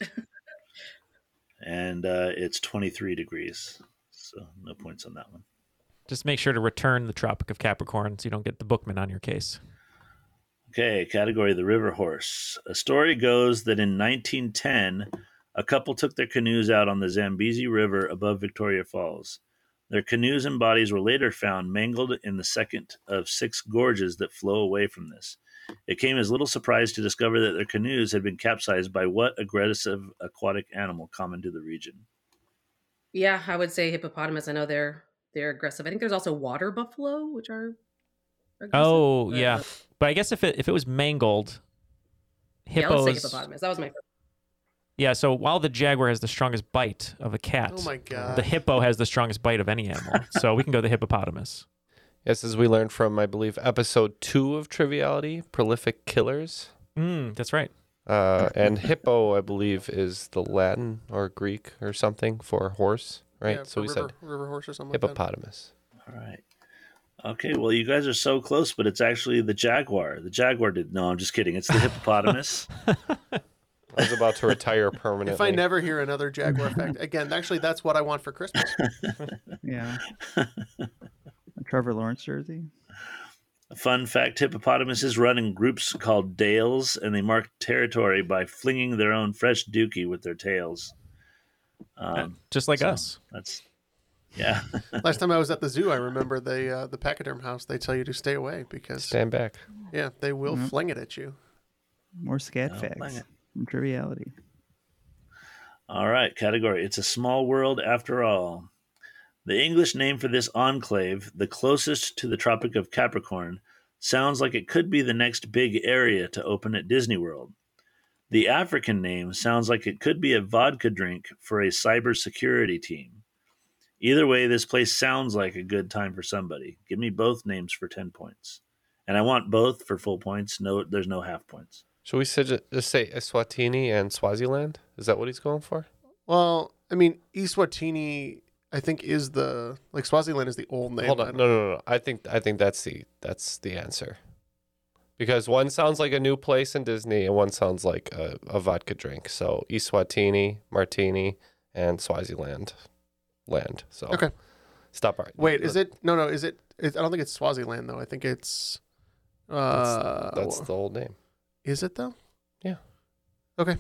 And it's 23 degrees. So no points on that one. Just make sure to return the Tropic of Capricorn so you don't get the Bookman on your case. Okay, category the river horse. A story goes that in 1910, a couple took their canoes out on the Zambezi River above Victoria Falls. Their canoes and bodies were later found mangled in the second of 6 gorges that flow away from this. It came as little surprise to discover that their canoes had been capsized by what aggressive aquatic animal common to the region? Yeah, I would say hippopotamus. I know they're aggressive. I think there's also water buffalo, which are aggressive. Oh, yeah. But I guess if it was mangled, hippos... Yeah, let's say hippopotamus. That was my first. Yeah, so while the jaguar has the strongest bite of a cat, Oh my God. the hippo has the strongest bite of any animal. So we can go the hippopotamus. Yes, as we learned from, I believe, episode 2 of Triviality, Prolific Killers. That's right. And hippo, I believe, is the Latin or Greek or something for horse, right? Yeah, so we said river horse or something hippopotamus. All right. Okay, well, you guys are so close, but it's actually the jaguar. The jaguar did. No, I'm just kidding. It's the hippopotamus. I was about to retire permanently. If I never hear another jaguar fact again, actually, that's what I want for Christmas. Yeah. A Trevor Lawrence jersey. A fun fact, hippopotamuses run in groups called dales, and they mark territory by flinging their own fresh dookie with their tails. Just like us. That's, yeah. Last time I was at the zoo, I remember the pachyderm house. They tell you to stay away because stand back. Yeah, they will fling it at you. More scat facts from Triviality. All right, category. It's a small world after all. The English name for this enclave, the closest to the Tropic of Capricorn, sounds like it could be the next big area to open at Disney World. The African name sounds like it could be a vodka drink for a cybersecurity team. Either way, this place sounds like a good time for somebody. Give me both names for 10 points. And I want both for full points. No, there's no half points. Should we just say Eswatini and Swaziland? Is that what he's going for? Well, I mean, Eswatini, I think, is the Swaziland is the old name. Hold on, no. I think that's the answer. Because one sounds like a new place in Disney, and one sounds like a vodka drink. So Eswatini, Martini, and Swaziland, land. So okay, stop. Right. Wait, is it? No. Is it? I don't think it's Swaziland though. I think it's. That's the old name. Is it though? Yeah. Okay.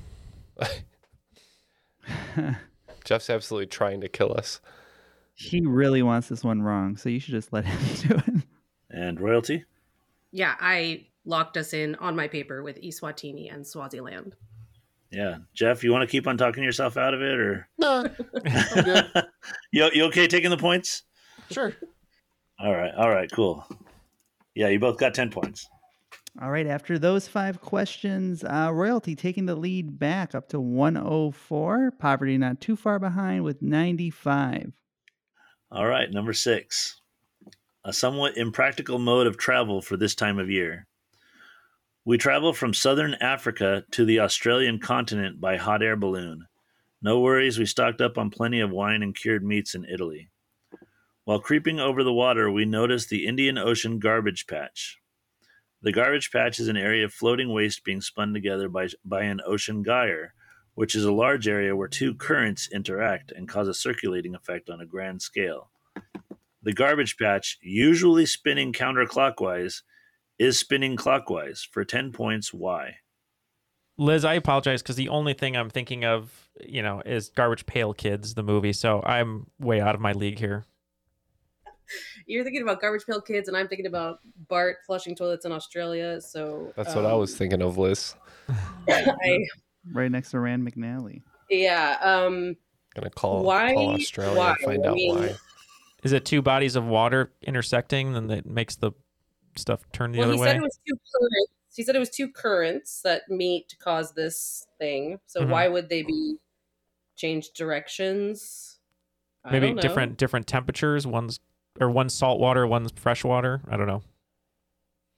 Jeff's absolutely trying to kill us. He really wants this one wrong, so you should just let him do it. And royalty? Yeah, I locked us in on my paper with Eswatini and Swaziland. Yeah. Jeff, you want to keep on talking yourself out of it, or? No. I'm good. You okay taking the points? Sure. All right, cool. Yeah, you both got 10 points. All right, after those 5 questions, royalty taking the lead back up to 104. Poverty not too far behind with 95. All right, number 6. A somewhat impractical mode of travel for this time of year. We travel from southern Africa to the Australian continent by hot air balloon. No worries, we stocked up on plenty of wine and cured meats in Italy. While creeping over the water, we noticed the Indian Ocean garbage patch. The garbage patch is an area of floating waste being spun together by an ocean gyre, which is a large area where 2 currents interact and cause a circulating effect on a grand scale. The garbage patch, usually spinning counterclockwise, is spinning clockwise. For 10 points, why? Liz, I apologize because the only thing I'm thinking of, is Garbage Pail Kids, the movie. So I'm way out of my league here. You're thinking about Garbage Pail Kids, and I'm thinking about Bart flushing toilets in Australia. So that's what I was thinking of, Liz. Right next to Rand McNally. Yeah. Gonna call Australia and find out why. Is it 2 bodies of water intersecting, and that makes the stuff turn the other way? He said it was 2 currents. He said it was 2 currents that meet to cause this thing. So why would they be changed directions? Maybe different temperatures. One's salt water, one's fresh water. I don't know.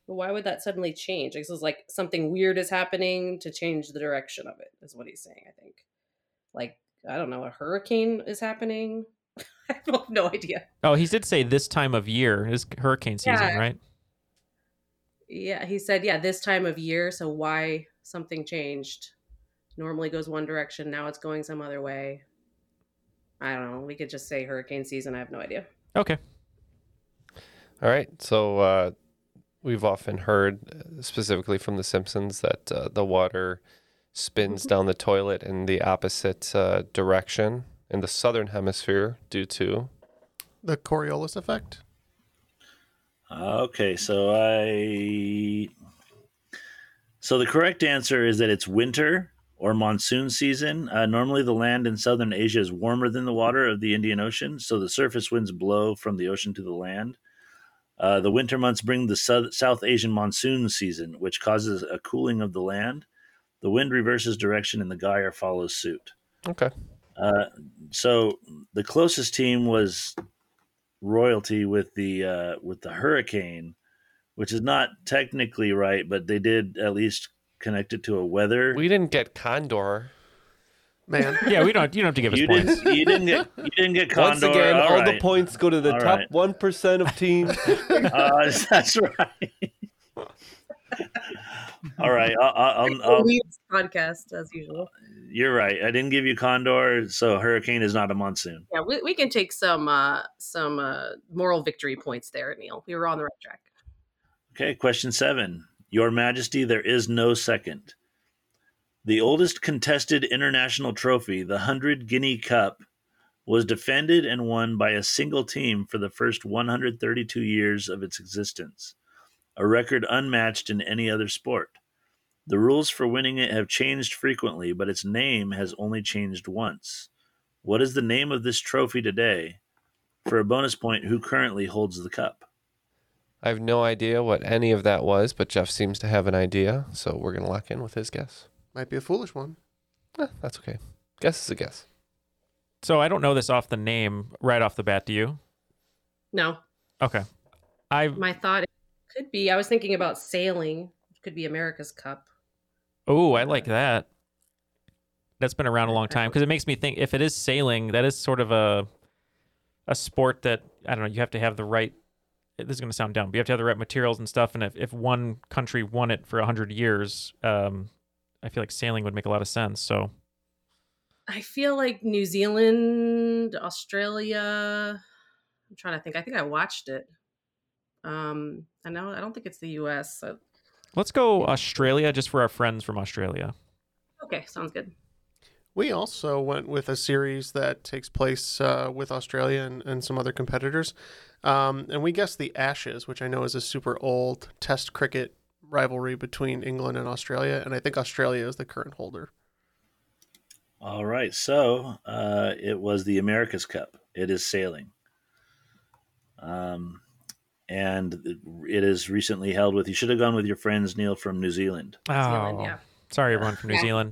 Why would that suddenly change? This is like something weird is happening to change the direction of it, is what he's saying, I think. Like, I don't know, a hurricane is happening. I have no idea. Oh, he did say this time of year is hurricane season, right? Yeah, he said, this time of year. So why something changed? Normally goes one direction. Now it's going some other way. I don't know. We could just say hurricane season. I have no idea. Okay. All right. So we've often heard, specifically from The Simpsons, that the water spins down the toilet in the opposite direction in the southern hemisphere due to the Coriolis effect. Okay, so the correct answer is that it's winter or monsoon season. Normally, the land in southern Asia is warmer than the water of the Indian Ocean, so the surface winds blow from the ocean to the land. The winter months bring the South Asian monsoon season, which causes a cooling of the land. The wind reverses direction and the gyre follows suit. Okay. So the closest team was royalty with the hurricane, which is not technically right, but they did at least connect it to a weather. We didn't get Condor. Man. Yeah, you don't have to give us points. You didn't get Condor. Once again, all right. the points go to the All top right. 1% of teams. That's right. All right. I'll podcast as usual. You're right. I didn't give you Condor, so hurricane is not a monsoon. Yeah, we can take some moral victory points there, Neil. We were on the right track. Okay, question 7. Your Majesty, there is no second. The oldest contested international trophy, the 100 Guinea Cup, was defended and won by a single team for the first 132 years of its existence, a record unmatched in any other sport. The rules for winning it have changed frequently, but its name has only changed once. What is the name of this trophy today? For a bonus point, who currently holds the cup? I have no idea what any of that was, but Jeff seems to have an idea, so we're going to lock in with his guess. Might be a foolish one. That's okay. Guess is a guess. So I don't know this off the name right off the bat. Do you? No. Okay. My thought could be, I was thinking about sailing. It could be America's Cup. Oh, I like that. That's been around a long time because it makes me think if it is sailing, that is sort of a sport that, I don't know, you have to have the right, this is going to sound dumb, but you have to have the right materials and stuff. And if one country won it for 100 years, I feel like sailing would make a lot of sense. So I feel like New Zealand, Australia. I'm trying to think. I think I watched it. I don't think it's the U.S. So. Let's go Australia just for our friends from Australia. Okay, sounds good. We also went with a series that takes place with Australia and some other competitors. And we guessed the Ashes, which I know is a super old Test cricket rivalry between England and Australia. And I think Australia is the current holder. All right. So it was the America's Cup. It is sailing. And it is recently held with, you should have gone with your friends, Neil, from New Zealand. Oh, yeah. Sorry, everyone from New Zealand.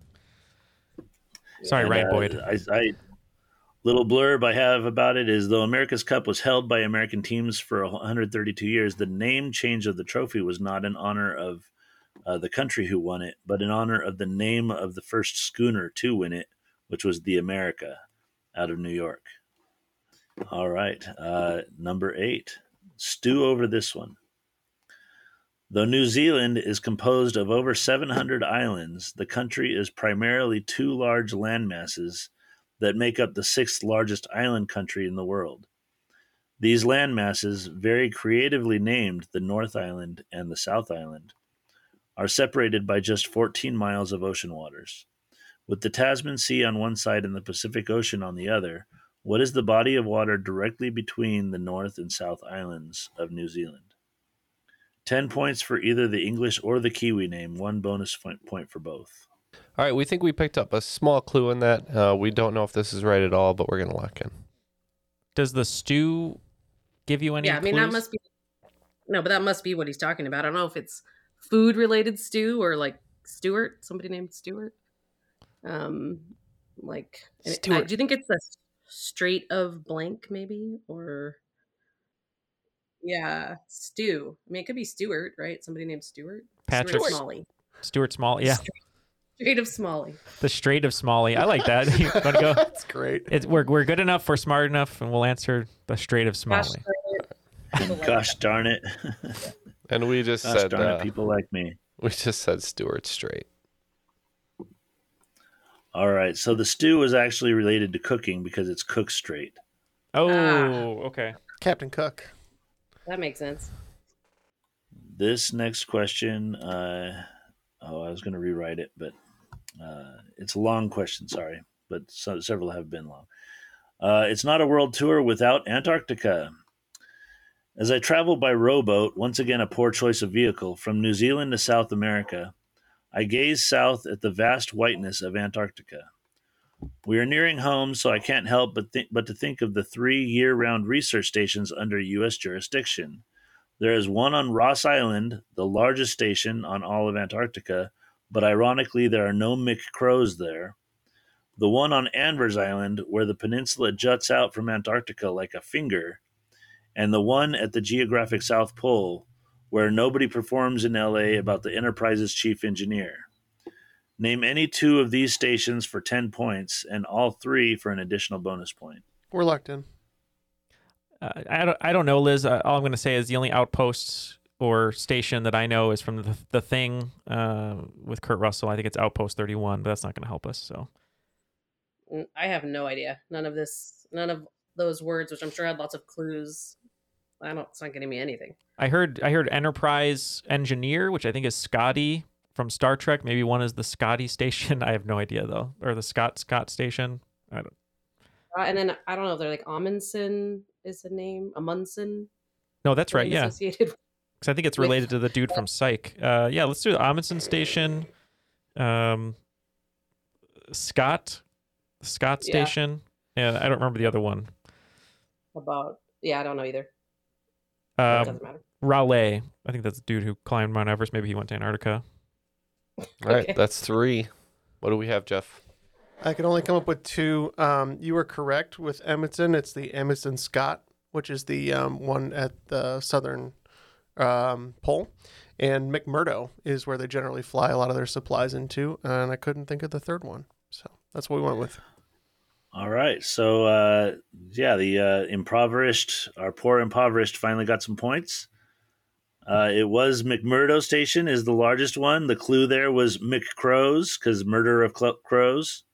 Sorry, Ryan Boyd. Little blurb I have about it is, though America's Cup was held by American teams for 132 years, the name change of the trophy was not in honor of the country who won it, but in honor of the name of the first schooner to win it, which was the America out of New York. All right. Number 8. Stew over this one. Though New Zealand is composed of over 700 islands, the country is primarily 2 large landmasses that make up the 6th largest island country in the world. These landmasses, very creatively named the North Island and the South Island, are separated by just 14 miles of ocean waters. With the Tasman Sea on one side and the Pacific Ocean on the other, what is the body of water directly between the North and South Islands of New Zealand? 10 points for either the English or the Kiwi name, 1 bonus point for both. All right, we think we picked up a small clue in that. We don't know if this is right at all, but we're going to lock in. Does the stew give you any clues? That must be... No, but that must be what he's talking about. I don't know if it's food-related stew or like Stuart, somebody named Stuart. Do you think it's the Strait of blank, maybe? Or Yeah, Stu. I mean, it could be Stuart, right? Somebody named Stuart. Patrick Stuart Smalley. Stuart Smalley. Yeah. Strait of Smalley. The Strait of Smalley. I like that. You want to go? That's great. We're good enough. We're smart enough, and we'll answer the Strait of Smalley. Gosh darn it. And we just Gosh said darn it, people like me. We just said Stuart Strait. All right. So the stew is actually related to cooking because it's Cook Strait. Oh, okay. Captain Cook. That makes sense. This next question, I was going to rewrite it, but it's a long question, sorry, but several have been long. It's not a world tour without Antarctica. As I travel by rowboat, once again a poor choice of vehicle, from New Zealand to South America, I gaze south at the vast whiteness of Antarctica. We are nearing home, so I can't help but to think of the 3 year-round research stations under U.S. jurisdiction. There is one on Ross Island, the largest station on all of Antarctica, but ironically there are no McCrows there. The one on Anvers Island, where the peninsula juts out from Antarctica like a finger, and the one at the geographic South Pole, where nobody performs in LA about the Enterprise's chief engineer. Name any 2 of these stations for 10 points, and all 3 for an additional bonus point. We're locked in. I don't know, Liz. All I'm going to say is the only outpost or station that I know is from the Thing with Kurt Russell. I think it's Outpost 31, but that's not going to help us. So I have no idea. None of those words, which I'm sure had lots of clues. It's not getting me anything. I heard Enterprise Engineer, which I think is Scotty from Star Trek. Maybe one is the Scotty station. I have no idea though, or the Scott station. I don't. And then I don't know if they're like Amundsen is the name. Amundsen. No, that's right. Yeah, associated because I think it's related to the dude from Psych. Yeah, let's do the Amundsen station. Scott station. Yeah, I don't remember the other one. I don't know either. It doesn't matter. Raleigh. I think that's the dude who climbed Mount Everest. Maybe he went to Antarctica. All right, that's 3. What do we have, Jeff? I could only come up with 2. You were correct with Amundsen. It's the Amundsen Scott, which is the one at the southern pole. And McMurdo is where they generally fly a lot of their supplies into. And I couldn't think of the third one. So that's what we went with. All right. So, our poor impoverished finally got some points. It was McMurdo Station is the largest one. The clue there was McCrows because murder of crows.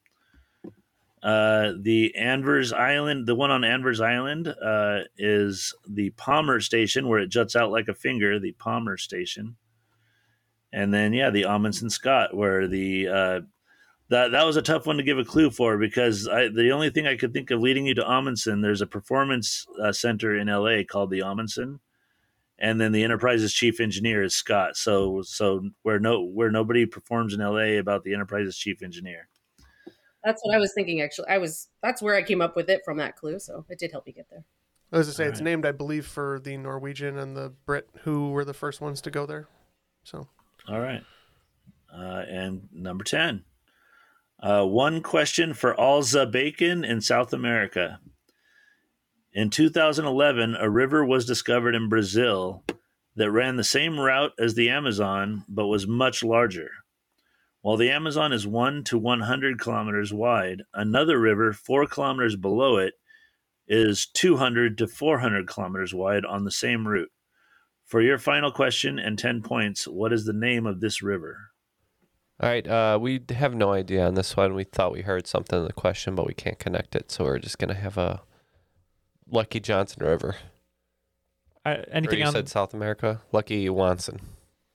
The Anvers Island, the one on Anvers Island, is the Palmer Station where it juts out like a finger, the Palmer Station. And then, the Amundsen Scott where the... That was a tough one to give a clue for because the only thing I could think of leading you to Amundsen, there's a performance center in LA called the Amundsen, and then the Enterprise's chief engineer is Scott. So where nobody performs in LA about the Enterprise's chief engineer. That's what I was thinking. Actually, that's where I came up with it from that clue. So it did help me get there. I was to say, it's named, I believe, for the Norwegian and the Brit who were the first ones to go there. So, all right, and number 10. One question for Alza Bacon in South America. In 2011, a river was discovered in Brazil that ran the same route as the Amazon, but was much larger. While the Amazon is 1 to 100 kilometers wide, another river 4 kilometers below it is 200 to 400 kilometers wide on the same route. For your final question and 10 points, what is the name of this river? All right, we have no idea on this one. We thought we heard something in the question, but we can't connect it, so we're just going to have a Lucky Johnson River. Anything you said South America? Lucky Johnson.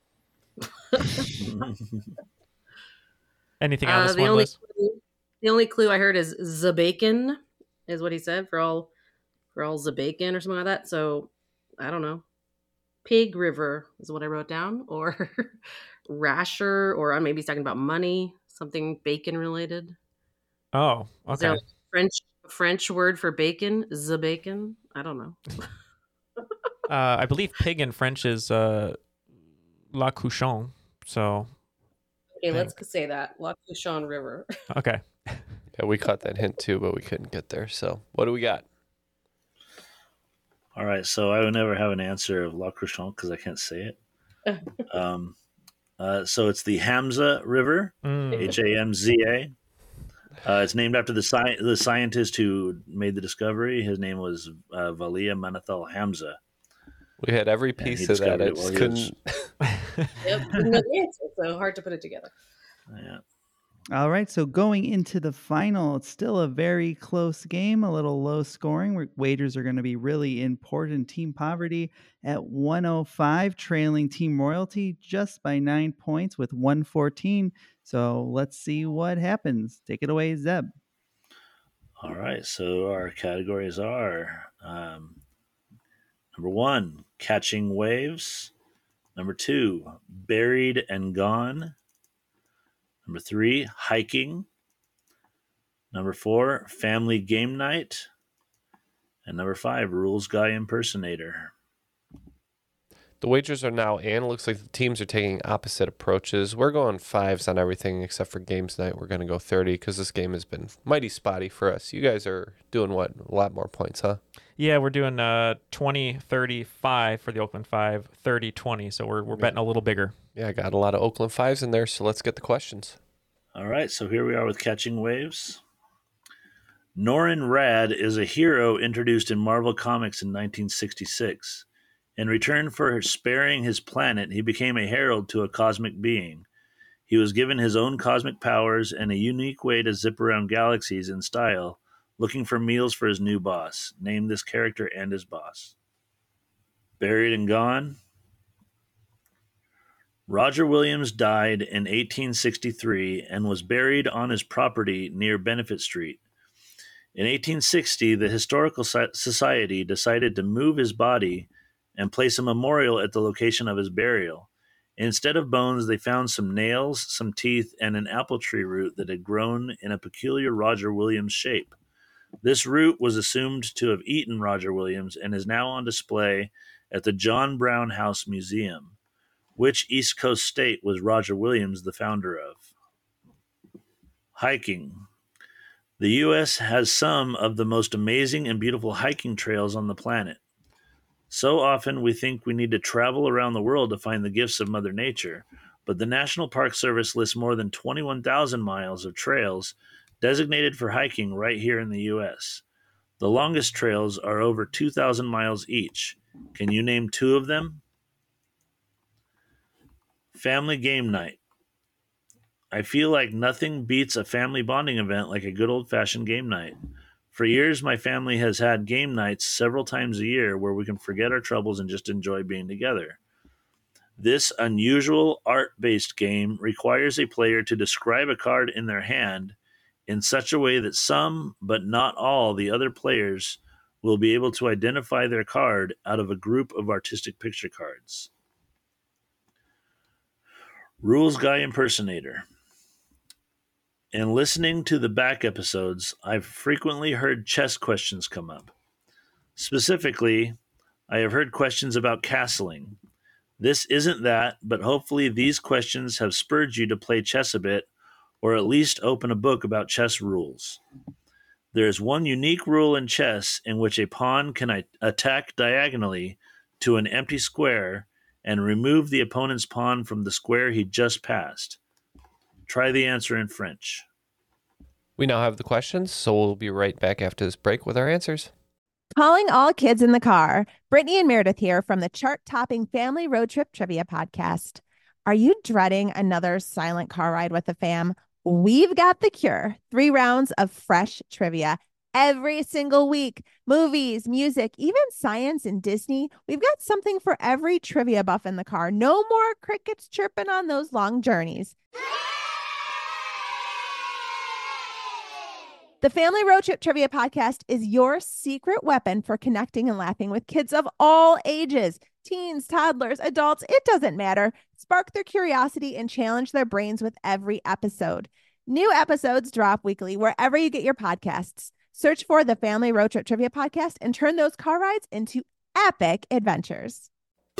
Anything on this one, Liz? The only clue I heard is Zabacon, is what he said, for all Zabacon or something like that. So, I don't know. Pig River is what I wrote down, or rasher, or maybe he's talking about money, something bacon related. Oh, okay. Is there a French word for bacon? Zabacon? I don't know. I believe pig in French is la couchon. So, okay, let's say that La Couchon River. Okay. Yeah, we caught that hint too, but we couldn't get there. So, what do we got? All right, so I will never have an answer of La Cruchon because I can't say it. So it's the Hamza River, Hamza. It's named after the scientist who made the discovery. His name was Valia Manethal Hamza. We had every piece of that. I just couldn't. Yep, couldn't know the answer, so hard to put it together. Yeah. All right, so going into the final, it's still a very close game, a little low scoring. Wagers are going to be really important. Team Poverty at 105, trailing Team Royalty just by 9 points with 114. So let's see what happens. Take it away, Zeb. All right, so our categories are number 1, Catching Waves. Number 2, Buried and Gone. Number 3, Hiking. Number 4, Family Game Night. And number 5, Rules Guy Impersonator. The wagers are now in. It looks like the teams are taking opposite approaches. We're going 5s on everything except for games night. We're going to go 30 because this game has been mighty spotty for us. You guys are doing what? A lot more points, huh? Yeah, we're doing 20-35 for the Oakland 5, 30-20. So we're betting a little bigger. Yeah, I got a lot of Oakland 5s in there, so let's get the questions. All right, so here we are with Catching Waves. Norrin Radd is a hero introduced in Marvel Comics in 1966. In return for sparing his planet, he became a herald to a cosmic being. He was given his own cosmic powers and a unique way to zip around galaxies in style, looking for meals for his new boss. Name this character and his boss. Buried and Gone. Roger Williams died in 1863 and was buried on his property near Benefit Street. In 1860, the Historical Society decided to move his body and place a memorial at the location of his burial. Instead of bones, they found some nails, some teeth, and an apple tree root that had grown in a peculiar Roger Williams shape. This root was assumed to have eaten Roger Williams and is now on display at the John Brown House Museum. Which East Coast state was Roger Williams the founder of? Hiking. The U.S. has some of the most amazing and beautiful hiking trails on the planet. So often we think we need to travel around the world to find the gifts of Mother Nature, but the National Park Service lists more than 21,000 miles of trails designated for hiking right here in the U.S. The longest trails are over 2,000 miles each. Can you name 2 of them? Family Game Night. I feel like nothing beats a family bonding event like a good old-fashioned game night. For years, my family has had game nights several times a year where we can forget our troubles and just enjoy being together. This unusual art-based game requires a player to describe a card in their hand in such a way that some, but not all, the other players will be able to identify their card out of a group of artistic picture cards. Rules Guy Impersonator. In listening to the back episodes, I've frequently heard chess questions come up. Specifically, I have heard questions about castling. This isn't that, but hopefully these questions have spurred you to play chess a bit, or at least open a book about chess rules. There is one unique rule in chess in which a pawn can attack diagonally to an empty square and remove the opponent's pawn from the square he just passed. Try the answer in French. We now have the questions, so we'll be right back after this break with our answers. Calling all kids in the car. Brittany and Meredith here from the chart-topping Family Road Trip Trivia Podcast. Are you dreading another silent car ride with the fam? We've got the cure. 3 rounds of fresh trivia every single week. Movies, music, even science and Disney. We've got something for every trivia buff in the car. No more crickets chirping on those long journeys. The Family Road Trip Trivia Podcast is your secret weapon for connecting and laughing with kids of all ages. Teens, toddlers, adults, it doesn't matter. Spark their curiosity and challenge their brains with every episode. New episodes drop weekly wherever you get your podcasts. Search for the Family Road Trip Trivia Podcast and turn those car rides into epic adventures.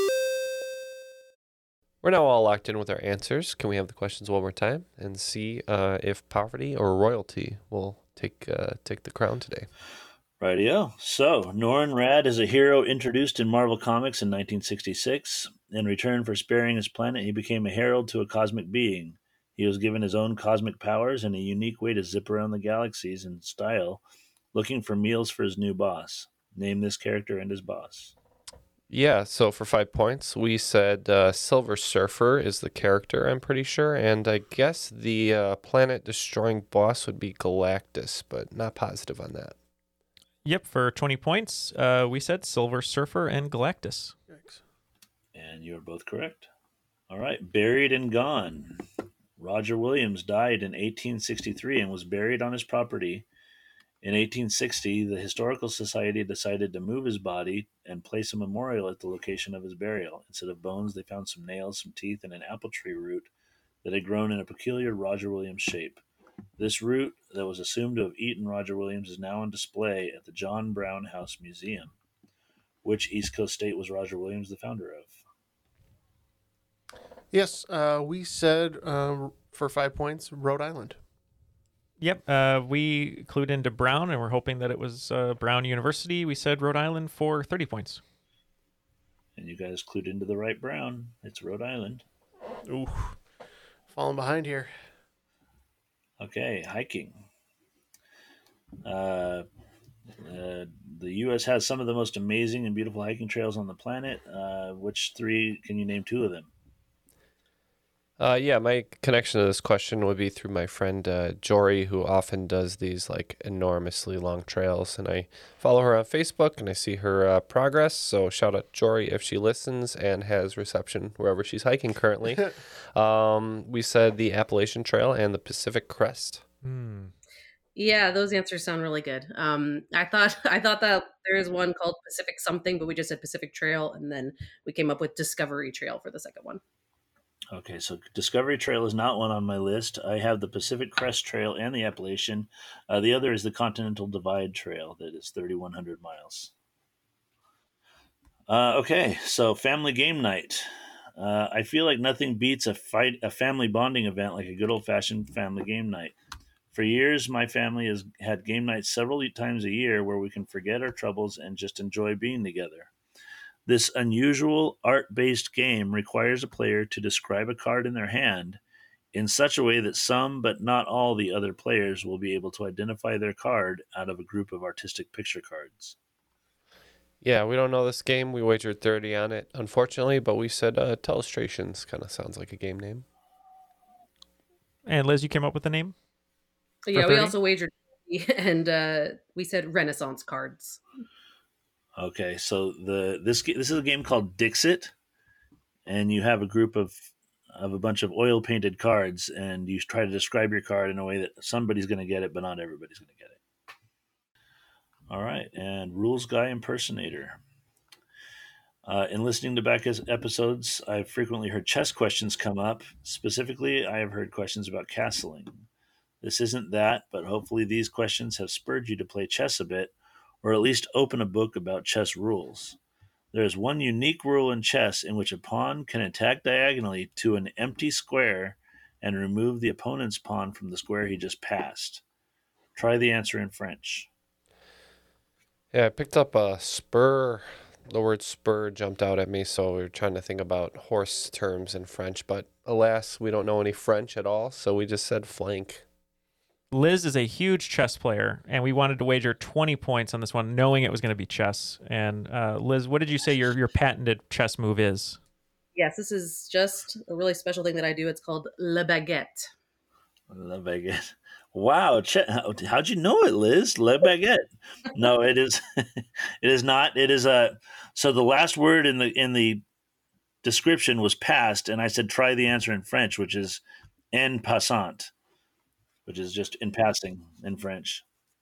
We're now all locked in with our answers. Can we have the questions one more time and see if Poverty or Royalty will take the crown today? Rightio. So, Norrin Radd is a hero introduced in Marvel Comics in 1966. In return for sparing his planet, he became a herald to a cosmic being. He was given his own cosmic powers and a unique way to zip around the galaxies in style, looking for meals for his new boss. Name this character and his boss. Yeah, so for 5 points, we said Silver Surfer is the character, I'm pretty sure, and I guess the planet-destroying boss would be Galactus, but not positive on that. Yep, for 20 points, we said Silver Surfer and Galactus. And you are both correct. All right, Buried and Gone. Roger Williams died in 1863 and was buried on his property. In 1860, the Historical Society decided to move his body and place a memorial at the location of his burial. Instead of bones, they found some nails, some teeth, and an apple tree root that had grown in a peculiar Roger Williams shape. This root that was assumed to have eaten Roger Williams is now on display at the John Brown House Museum. Which East Coast state was Roger Williams the founder of? Yes, we said for 5 points, Rhode Island. Yep, we clued into Brown, and we're hoping that it was Brown University. We said Rhode Island for 30 points. And you guys clued into the right Brown. It's Rhode Island. Ooh, falling behind here. Okay, hiking. The U.S. has some of the most amazing and beautiful hiking trails on the planet. Which three, can you name two of them? Yeah, my connection to this question would be through my friend Jory, who often does these like enormously long trails, and I follow her on Facebook and I see her progress. So shout out Jory if she listens and has reception wherever she's hiking currently. We said the Appalachian Trail and the Pacific Crest. Yeah, those answers sound really good. I thought that there is one called Pacific something, but we just said Pacific Trail, and then we came up with Discovery Trail for the second one. Okay, so Discovery Trail is not one on my list. I have the Pacific Crest Trail and the Appalachian. The other is the Continental Divide Trail that is 3,100 miles. Okay, so family game night. I feel like nothing beats a family bonding event like a good old-fashioned family game night. For years, my family has had game nights several times a year where we can forget our troubles and just enjoy being together. This unusual art-based game requires a player to describe a card in their hand in such a way that some, but not all, the other players will be able to identify their card out of a group of artistic picture cards. Yeah, we don't know this game. We wagered 30 on it, unfortunately, but we said Telestrations. Kind of sounds like a game name. And Liz, you came up with the name? Yeah, we also wagered, and we said Renaissance cards. Okay, so this is a game called Dixit, and you have a group of a bunch of oil painted cards, and you try to describe your card in a way that somebody's going to get it, but not everybody's going to get it. All right, and Rules Guy Impersonator. In listening to back episodes, I've frequently heard chess questions come up. Specifically, I have heard questions about castling. This isn't that, but hopefully these questions have spurred you to play chess a bit, or at least open a book about chess rules. There is one unique rule in chess in which a pawn can attack diagonally to an empty square and remove the opponent's pawn from the square he just passed. Try the answer in French. Yeah, I picked up a spur. The word spur jumped out at me, so we were trying to think about horse terms in French, but alas, we don't know any French at all, so we just said flank. Liz is a huge chess player, and we wanted to wager 20 points on this one, knowing it was going to be chess. And Liz, what did you say your patented chess move is? Yes, this is just a really special thing that I do. It's called Le Baguette. Le Baguette. Wow, how'd you know it, Liz? Le Baguette. No, it is. It is not. It is so the last word in the description was passed, and I said try the answer in French, which is en passant, which is just in passing in French.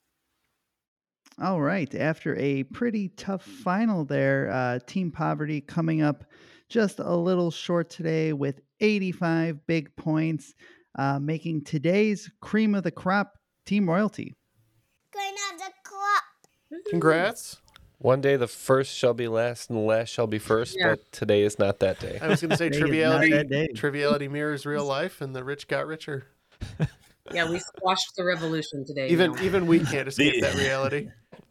All right. After a pretty tough final there, Team Poverty coming up just a little short today with 85 big points, making today's cream of the crop Team Royalty. Cream of the crop. Congrats. One day the first shall be last and the last shall be first, but today is not that day. I was going to say triviality mirrors real life, and the rich got richer. Yeah, we squashed the revolution today. Even we can't escape that reality.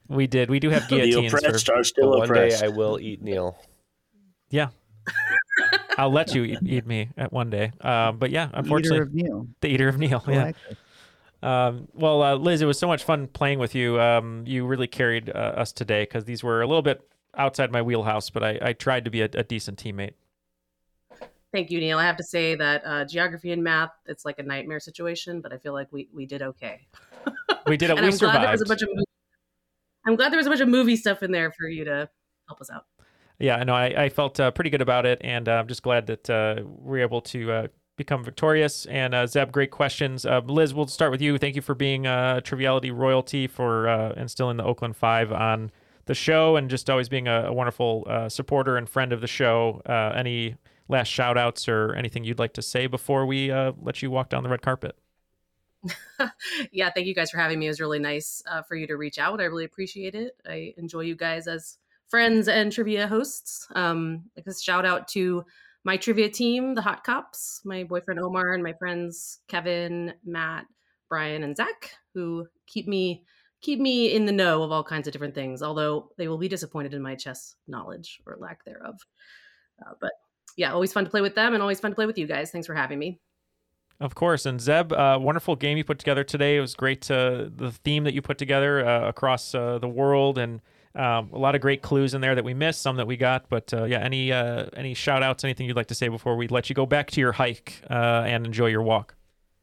We did. We do have The guillotines. oppressed are still One day oppressed. I will eat Neil. Yeah. I'll let you eat me at one day. But yeah, unfortunately, Eater of Neil. The eater of Neil. Yeah. Well, Liz, it was so much fun playing with you. You really carried us today because these were a little bit outside my wheelhouse, but I tried to be a decent teammate. Thank you, Neil. I have to say that geography and math, it's like a nightmare situation, but I feel like we did okay. We did it. And We I'm glad there was survived. I'm glad there was a bunch of movie stuff in there for you to help us out. Yeah, no, I felt pretty good about it, and I'm just glad that we were able to become victorious. And Zeb, great questions. Liz, we'll start with you. Thank you for being Triviality royalty, for instilling the Oakland Five on the show, and just always being a wonderful supporter and friend of the show. Any last shout outs or anything you'd like to say before we let you walk down the red carpet? Yeah, thank you guys for having me. It was really nice for you to reach out. I really appreciate it. I enjoy you guys as friends and trivia hosts. I guess shout out to my trivia team, the Hot Cops, my boyfriend Omar, and my friends Kevin, Matt, Brian, and Zach, who keep me in the know of all kinds of different things, although they will be disappointed in my chess knowledge or lack thereof. But yeah, always fun to play with them and always fun to play with you guys. Thanks for having me. Of course. And Zeb, wonderful game you put together today. It was great, the theme that you put together across the world, and a lot of great clues in there that we missed, some that we got. But yeah, any shout outs, anything you'd like to say before we let you go back to your hike and enjoy your walk?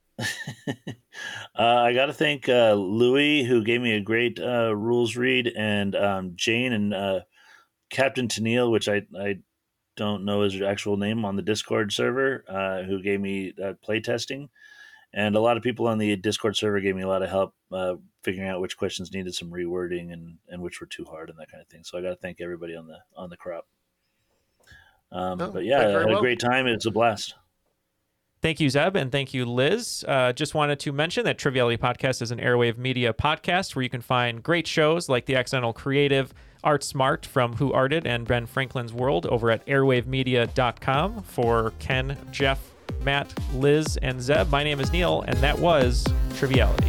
I got to thank Louis, who gave me a great rules read, and Jane and Captain Tennille, which I don't know his actual name, on the Discord server, who gave me play testing. And a lot of people on the Discord server gave me a lot of help figuring out which questions needed some rewording and which were too hard and that kind of thing. So I got to thank everybody on the crop. But yeah, I had a great time. It's a blast. Thank you, Zeb, and thank you, Liz. Just wanted to mention that Triviality Podcast is an Airwave Media podcast where you can find great shows like The Accidental Creative, Art Smart from Who Arted, and Ben Franklin's World over at airwavemedia.com. For Ken, Jeff, Matt, Liz, and Zeb, my name is Neil, and that was Triviality.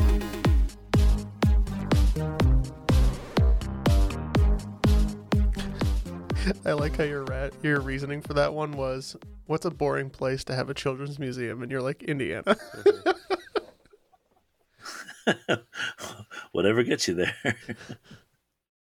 I like how your reasoning for that one was, what's a boring place to have a children's museum? And you're like, Indiana. Whatever gets you there.